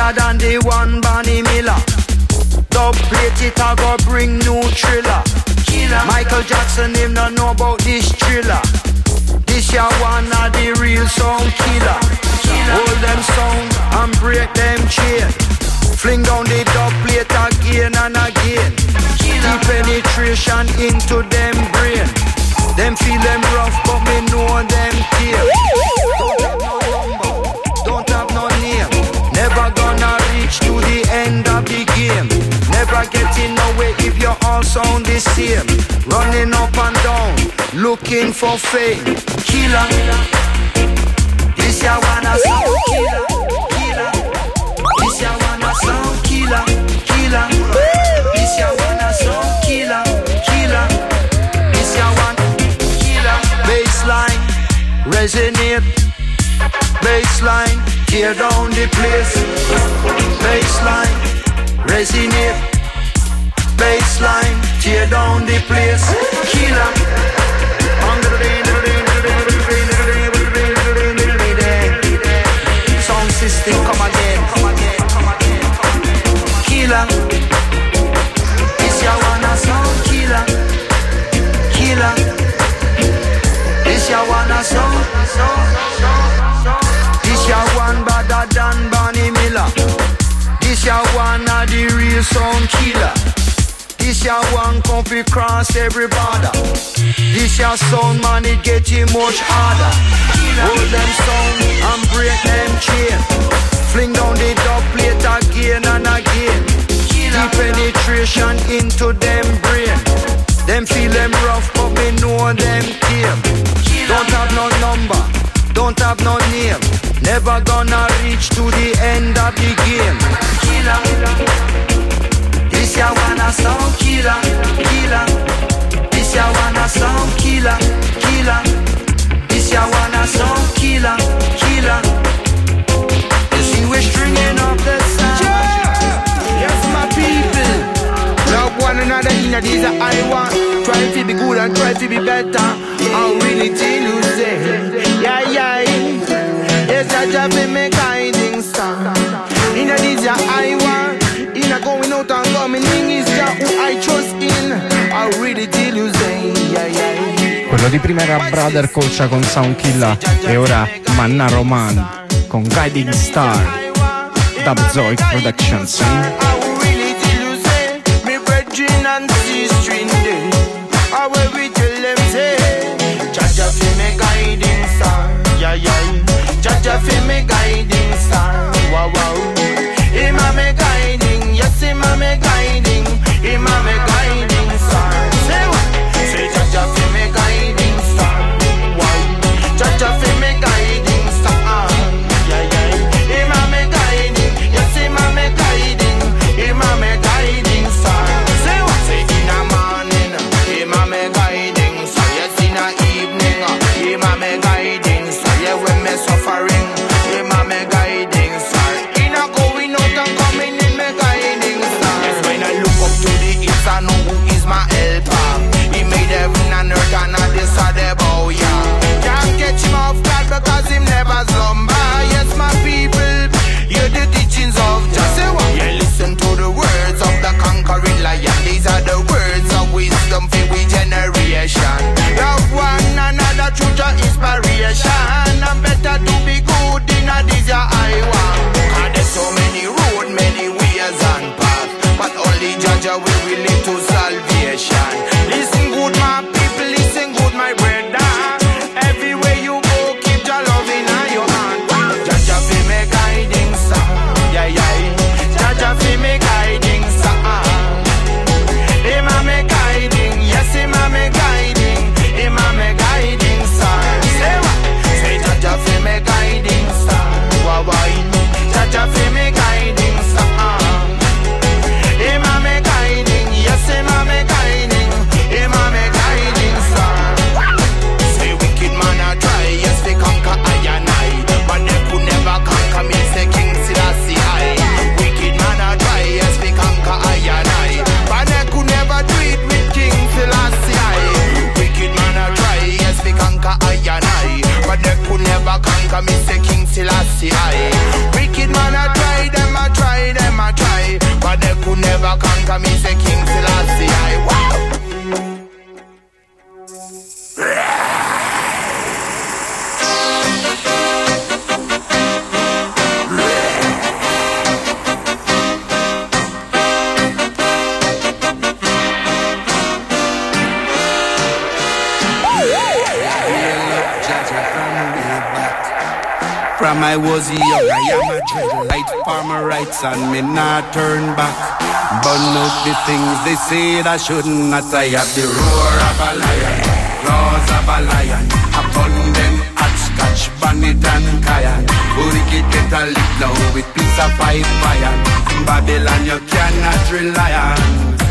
better than the one Bonnie Miller. Dub plate it a go bring new thriller. Killer. Michael Jackson him not know about this thriller. This ya one of the real sound killer. Hold them sound and break them chain. Fling down the dub plate again and again. Deep penetration into them brain. Them feel them rough but me know them care. Don't have no name. Never gonna reach to the end of the game. Never getting nowhere if you all sound the same. Running up and down, looking for fame. Killer. This ya wanna sound killer. Killer. This ya wanna sound killer. Killer. This ya wanna sound killer. Killer. This ya want killer. Baseline, resonate. Baseline, tear down the place. Baseline, resonate. Baseline, tear down the place. Killer. Sound system, come again. Killer. This ya wanna sound killer. Killer. This ya wanna sound. This ya one better than Bonnie Miller. This ya one of the real sound killer. This ya one come fi cross every border. This ya sound man it getting much harder. Hold them sound and break them chain. Fling down the dub plate again and again. Deep penetration into them brain. Them feel them rough but me know them tame. Don't have no number, don't have no name. Never gonna reach to the end of the game. Killer. This ya wanna sound killer. Killer. This ya wanna sound killer. Killer. This ya wanna sound killer. Killer. You see we're stringing up the sound. Yes, my people. Love one another in a days that I want. Try to be good and try to be better. I'm really till you say, yeah, yeah. Yes, I just be my guiding star. In a days that I want. In a going out and coming in is just who I trust in. I really till you say, yeah, yeah. Quello di prima era Brother Colcia con Sound Killer e ora Manna Roman con Guiding Star. Dubzoic Productions. And C-string day, I will we tell them say, Jaja fi me guiding star, yeah yeah. Jaja fi me guiding star, wow wow. Ima me guiding, yes ima me guiding, ima me guiding star. Say what? Say Jaja fi me guiding star, wow. Jaja fi me guiding star, yeah yeah. Ima me guiding, yes ima me guiding, ima me guiding star. Suffering, him a me guiding star. In a going out and coming in me guiding star. Yes, when I look up to the hills, I know who is my helper. He made heaven and earth and I decided about yeah. Can't catch him off guard because him never slumber. Yes, my people, hear the teachings of Joshua. Yeah, listen to the words of the conquering lion. These are the words of wisdom for we generation. Love one another through your inspiration. And better to be good in a this ya I want. And there's so many road, many ways and paths, but only Jaja will lead to salvation. Listen good my people, listen good my brother. Everywhere you go, keep your love in your hand. Jaja fi me guiding star, yeah yeah. Jaja fi me guiding star. Ima me guiding, yes ima me guiding, ima me guiding star. Say what? Say Jaja fi me guiding star, wow wow. Jaja fi me guiding star. Ima me guiding, yes ima me guiding, ima me guiding star. Say wicked man a try, yes they conquer I and I, but they could never conquer me. Say King Selassie I. Wicked man a try, yes they conquer I and I, but they could never do it with King Selassie I. Wicked man a try, yes they conquer I and I, but they could never conquer me. Say King Selassie I. Wicked man a try, them a try. never conquer me, say King Selassie I. Wow! From I was young, I am a dreadlight for my rights and me not turn back. Burn out the things they say I should not. I have the roar of a lion, claws of a lion. Upon them hot scotch, bonnet and cayenne. Wicked get a lick now with piece of pipe iron. Babylon you cannot rely on.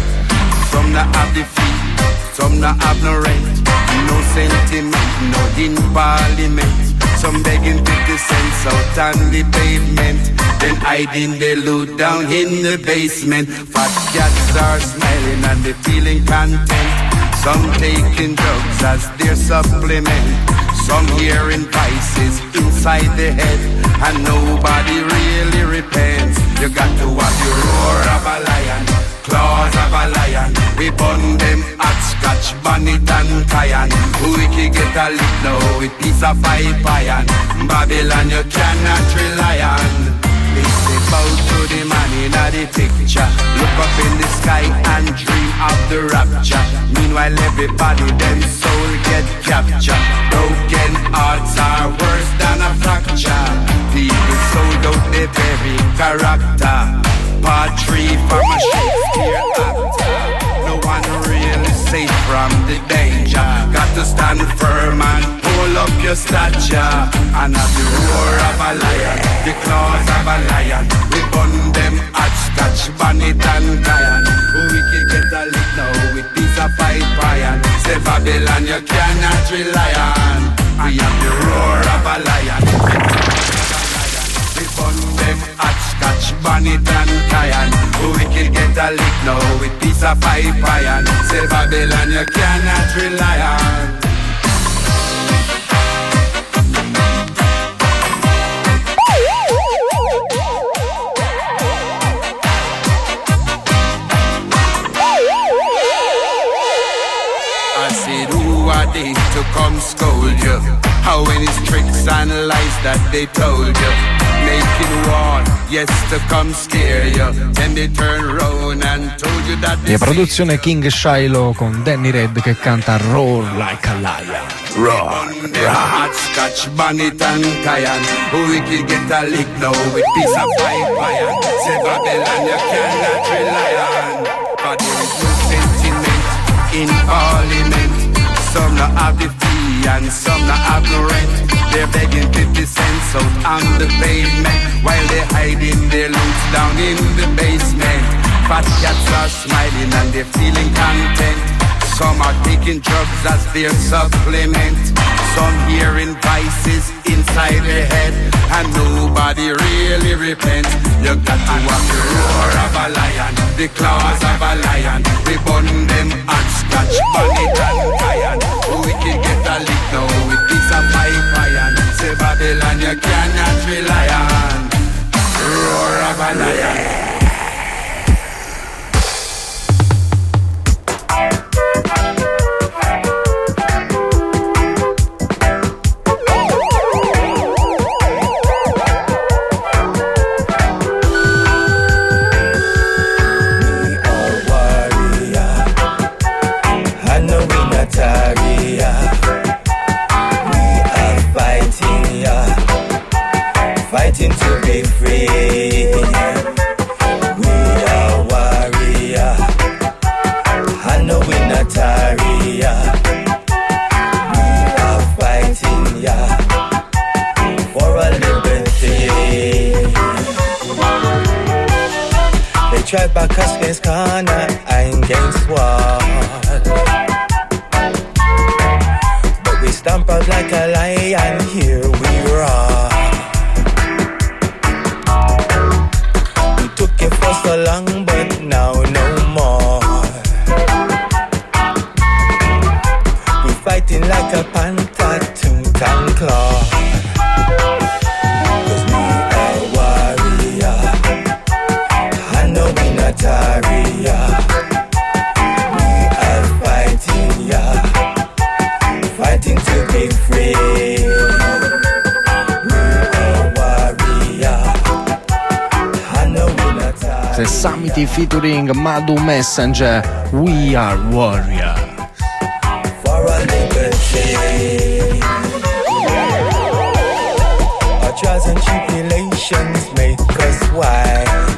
Some not have the feet, some not have no rent. No sentiment, no in parliament. Some begging 50 cents out on the pavement, then hiding the loot down in the basement. Fat cats are smiling and they feeling content. Some taking drugs as their supplement. Some hearing vices inside the head, and nobody really repents. You got to have the roar of a lion, claws of a lion. We burn them hot scotch, bonnet and cayenne. We can get a lick now with piece of pipe iron. Babylon you cannot rely on. They say bow to the man in the picture. Look up in the sky and dream of the rapture. Meanwhile everybody them soul get captured. Broken hearts are worse than a fracture. People sold out their very character. Part 3 from a Shakespeare actor. No one really safe from the danger. Got to stand firm and pull up your stature. And have the roar of a lion, the claws of a lion. We burn them hot scotch, bonnet and cayenne. We can get a lick now with piece of pipe iron. Say Babylon you cannot rely on. We have the roar of a lion. We burn them hot scotch, bonnet and cayenne. We can get a lick now with piece of pipe iron. Say Babylon you cannot rely on. I said who are they to come scold you? How many tricks and lies that they told you? Making war, yes, to come scare you. Then they turn round and told you that they. E produzione King Shiloh con Danny Red che canta Roar Like a Lion. Roar, hot scotch, bonnet and cayenne. We can get a lick now with piece of pipe iron. Say Babylon you cannot rely on. But there is no sentiment in parliament. Some not have the fee and some not have no rent. They're begging 50 cents out on the pavement, while they're hiding their loot down in the basement. Fat cats are smiling and they're feeling content. Some are taking drugs as their supplement. Some hearing vices inside their head, and nobody really repents. You got to have the roar of a lion, the claws of a lion. We burn them hot scotch, bonnet and cayenne. We can get a lick now with piece of pipe iron. Say Babylon you cannot rely on. Roar of a lion. Fighting to be free. We are warrior, and no winataria. We are fighting, yeah, for our liberty. They try back us against corner and against wall, but we stamp out like a lion. Here we roar. For so long, but now no more. We're fighting like a panther, tooth and claw. 'Cause we are warrior, and no winner. Questo è Samity featuring Madu Messenger, We Are Warriors. For a liberty, our trials and tribulations make us wise.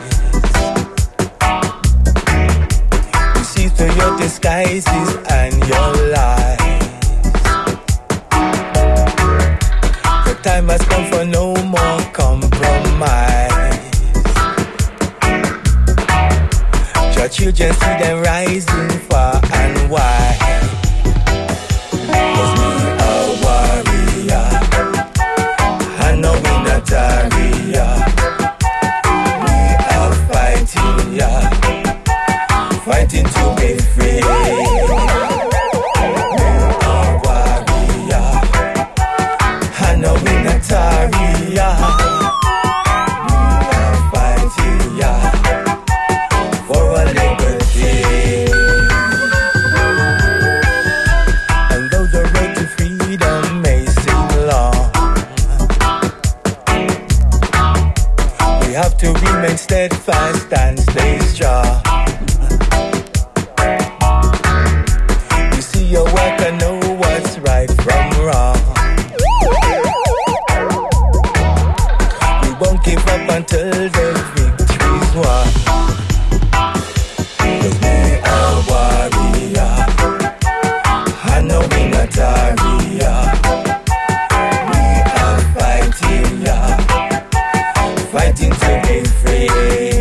You see through your disguises and your lies. The time has come for no more compromise. Your children see them rising far and wide. 'Cause we are warrior, I know we not warrior. We are fighting, yeah, fighting to be free. We are warrior, I know we not warrior. We are fighting, yeah, for a liberty. And though the road to freedom may seem long, we have to remain steadfast and stay strong. You see your work and know what's right from wrong. We won't give up until the victory's won. 'Cause we are warrior, I know we not warrior. We are fighting, yeah, fighting to be free.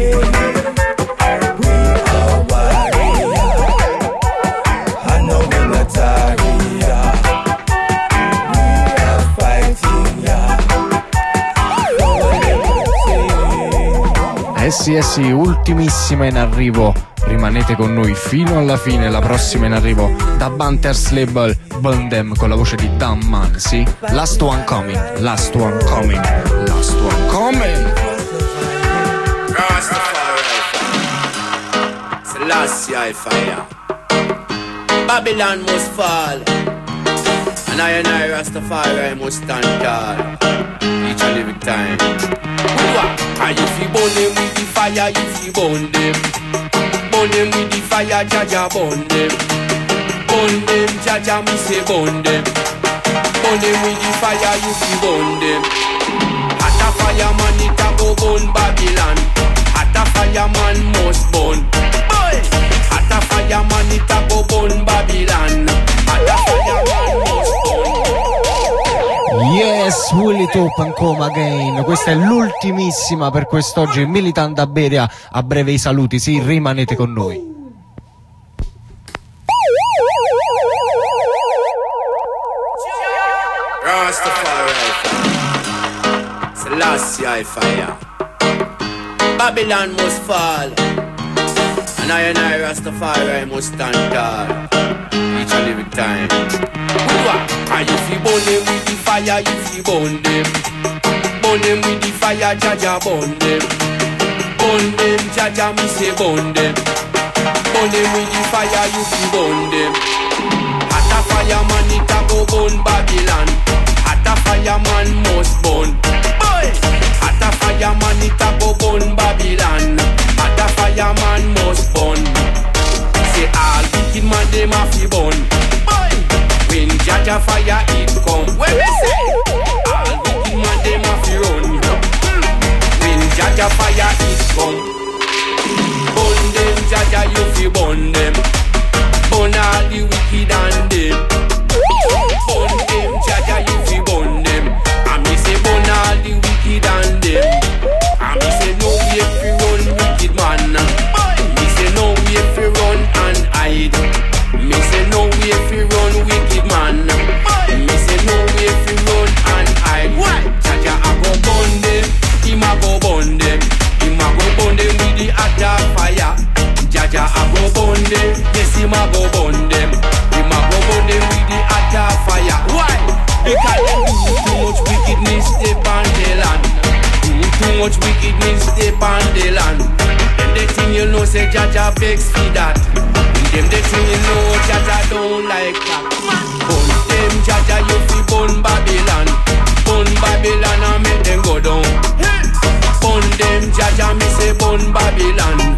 We are warrior, I know we not warrior. We are fighting, yeah, for liberty. Sì, ultimissima in arrivo. Rimanete con noi fino alla fine. La prossima in arrivo da Bunters Label, Bondem con la voce di Dan Man, sì? Last one coming, last one coming, last one coming. Selassie fire. Babylon must fall, and I Rastafari must stand tall. Each and every time. And if you burn them with the fire, if you burn them. Burn them with the fire, Jaja burn them. Burn them, Jaja me say burn them. Burn them with the fire, if you burn them. Hot a fireman, it a go burn Babylon. Hot a fireman must burn. Boy! Hot a fireman, it a go burn Babylon. Hot a fireman must burn. Yes, Will It Open Come Again. Questa è l'ultimissima per quest'oggi. Militant da Beria, a breve i saluti, sì, rimanete con noi. Rastafari Selassie fire. Babylon must fall, and I Rastafari must stand tall. Each and every time. And if you burn them with the fire, if you burn them. Burn them with the fire, Jaja burn them. Burn them, Jaja me say burn them. Burn them with the fire, if you burn them. Hot a fireman, it a go burn Babylon. Hot a fireman must burn. Boy! Hot a fireman, it a go burn Babylon. Hot a fireman must burn. Say all wicked man them a fi burn. Boy! When Jaja fire it come, where we say? All wicked man them a fi run. When Jaja fire it come, burn them Jaja you fi burn them. Burn all the wicked and them. Burn them Jaja you fi burn them. And me say burn all the wicked and them. And me say no way fi run wicked man. Me say no way fi run and hide. Me say no way fi run wicked man. Me say no way fi run and hide. Why? Jaja a go burn them. Him a go burn them. Him a go burn them with the hot fire. Jaja a go burn them. Yes, him a go burn them. Him a go burn them with the hot fire. Why? Because they do too much wickedness upon the land. Do too much wickedness upon the land. Them the thing you know say Jaja vex for that. Them the thing you know Jaja don't like that. Burn them Jaja you fi burn Babylon. Burn Babylon and make them go down. Burn them Jaja me say burn Babylon.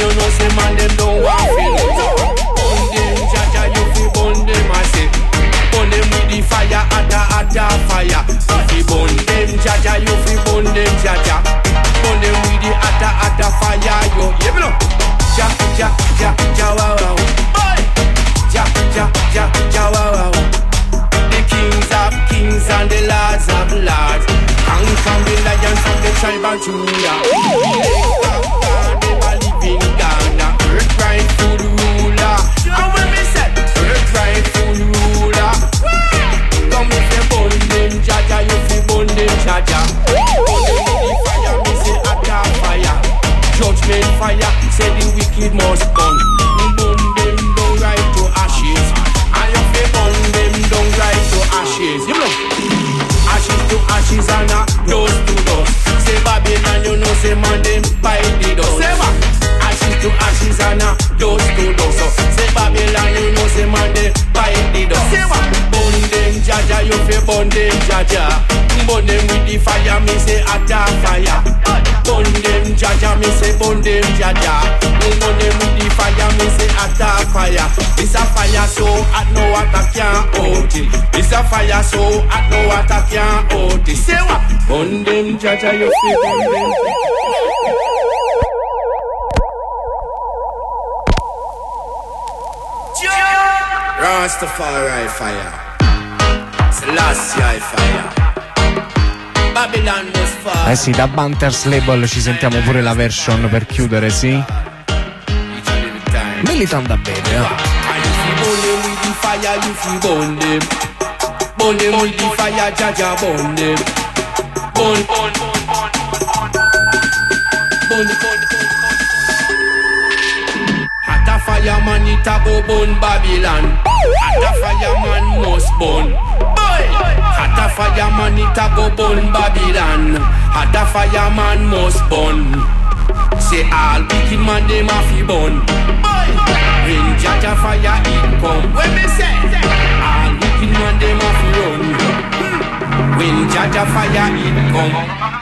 you know say man them don't want feel it. Burn them, Jaja, you fi burn them, I say. Burn them with the fire, atta fire. If you burn them, Jaja, you fi burn them, Jaja. Burn them with the atta fire, yo. Yeah, me know. Ja, wow, wow. Boy. Ja, wow, wow. The kings of kings and the lords of lords. Come from the lion from the tribe of Judah. Never living God. Earth rightful ruler. Come with me, say. Earth rightful ruler. Come if you burn them, Jaja, you fi burn them, Jaja. Burn them with the fire, me say attack fire. Judgment fire, say the wicked must burn. Burn them down right to ashes. And if they burn them down right to ashes. You know, ashes to ashes and a dust to dust. Say Babylon, you know, say man them by the dust. Say what? Ashes to ashes and a dust to dust. So say Babylon, you know, say man them by the dust. Say what? Burn them, Jaja, you fi burn them, Jaja. Burn them with the fire, me say attack fire. Burn them, Jaja, me say burn them, Jaja. Burn them with the fire, me say attack fire. It's a fire so hot, no water can't out it. It's a fire so hot, no water can't out it. Say what? Burn them, Jaja, you feel burn them. Rastafari fire. Selassie fire. Babylon was fire. Eh sì, da Bunters Label ci sentiamo pure la version per chiudere, sì? Militant da bene, And if you burn them with the fire, you feel burn them. Burn them with the fire, Jaja, burn them. Burn. Hot a fireman, it a go burn Babylon. Hot a fireman must burn. Hot a fireman, it a go burn Babylon. Hot a fireman must burn. Say all wicked man them a fi burn. When Jaja fire it come. When me say all wicked man them a fi run. When Jaja fire it come.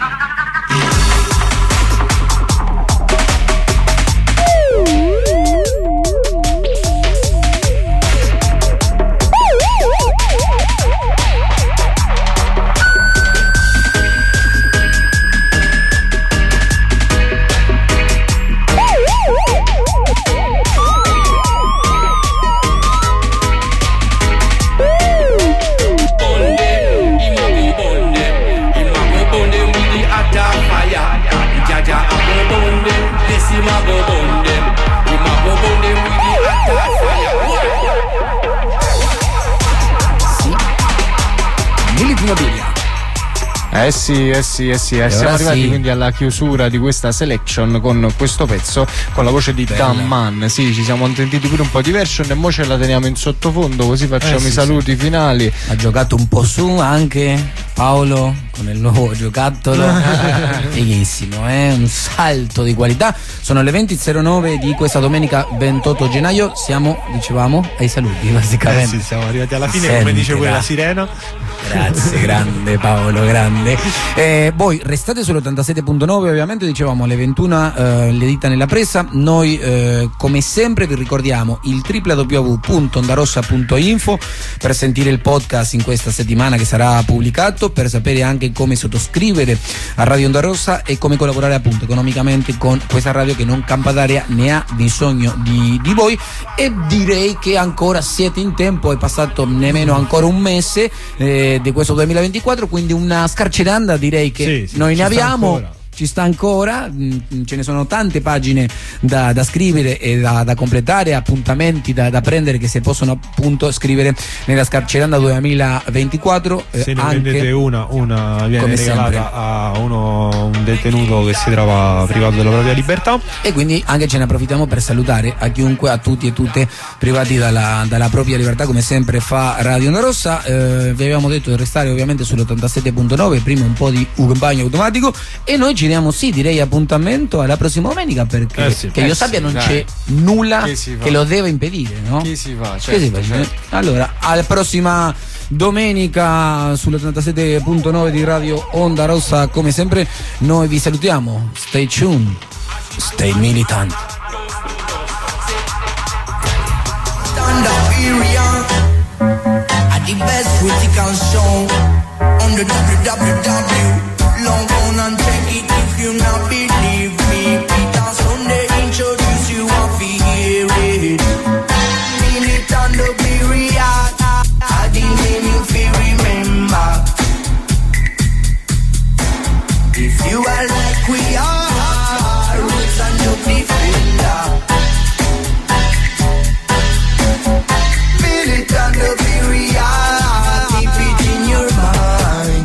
Siamo arrivati quindi alla chiusura di questa selection con questo pezzo, con la voce di Dan Mann. Sì, ci siamo sentiti pure un po' di version e mo ce la teniamo in sottofondo, così facciamo i saluti finali. Ha giocato un po' su anche Paolo con il nuovo giocattolo. Fighissimo, un salto di qualità. Sono le 20.09 di questa domenica 28 gennaio. Siamo, dicevamo, ai saluti basicamente. Sì, siamo arrivati alla fine. Come dice pure la sirena. Grazie, grande Paolo, grande. Voi restate sull'87.9, ovviamente dicevamo alle 21 le dita nella presa. Noi come sempre vi ricordiamo il www.ondarossa.info per sentire il podcast in questa settimana che sarà pubblicato, per sapere anche come sottoscrivere a Radio Onda Rossa e come collaborare appunto economicamente con questa radio che non campa d'aria, ne ha bisogno di voi. E direi che ancora siete in tempo, è passato nemmeno ancora un mese di questo 2024, quindi una scarceranda direi che sì, noi ne abbiamo. Ci sta ancora, ce ne sono tante pagine da scrivere e da completare, appuntamenti da prendere che si possono appunto scrivere nella Scarceranda 2024. Se ne prendete una viene regalata sempre a un detenuto che si trova privato della propria libertà. E quindi anche ce ne approfittiamo per salutare a chiunque, a tutti e tutte privati dalla propria libertà, come sempre fa Radio Onda Rossa. Vi avevamo detto di restare ovviamente sull'87.9, prima un po' di bagno automatico, e noi ci diamo direi appuntamento alla prossima domenica, perché che io sappia non c'è nulla che lo deve impedire, no? Che si fa, certo. Allora, alla prossima domenica sull'87.9 di Radio Onda Rossa, come sempre noi vi salutiamo. Stay tuned, stay militant. Stand up area at the best critical show on the www. Log on and check it if you not believe me. Peter Sunday introduce you and hear it. Minute on the period, I the name you feel remember. If you are like we are, roots and no defender. Feel it on the period, keep it in your mind.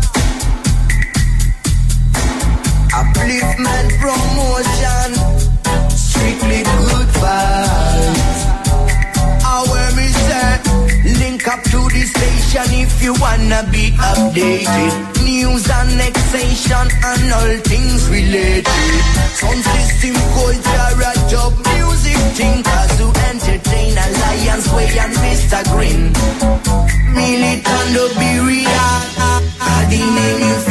Upliftment promotion, strictly good vibes. Our mission, link up to the station if you wanna be updated. News, annexation and all things related. Sound system, culture, a job, music, thinkers who entertain. Alliance Way and Mr. Green. Militant the period, the name you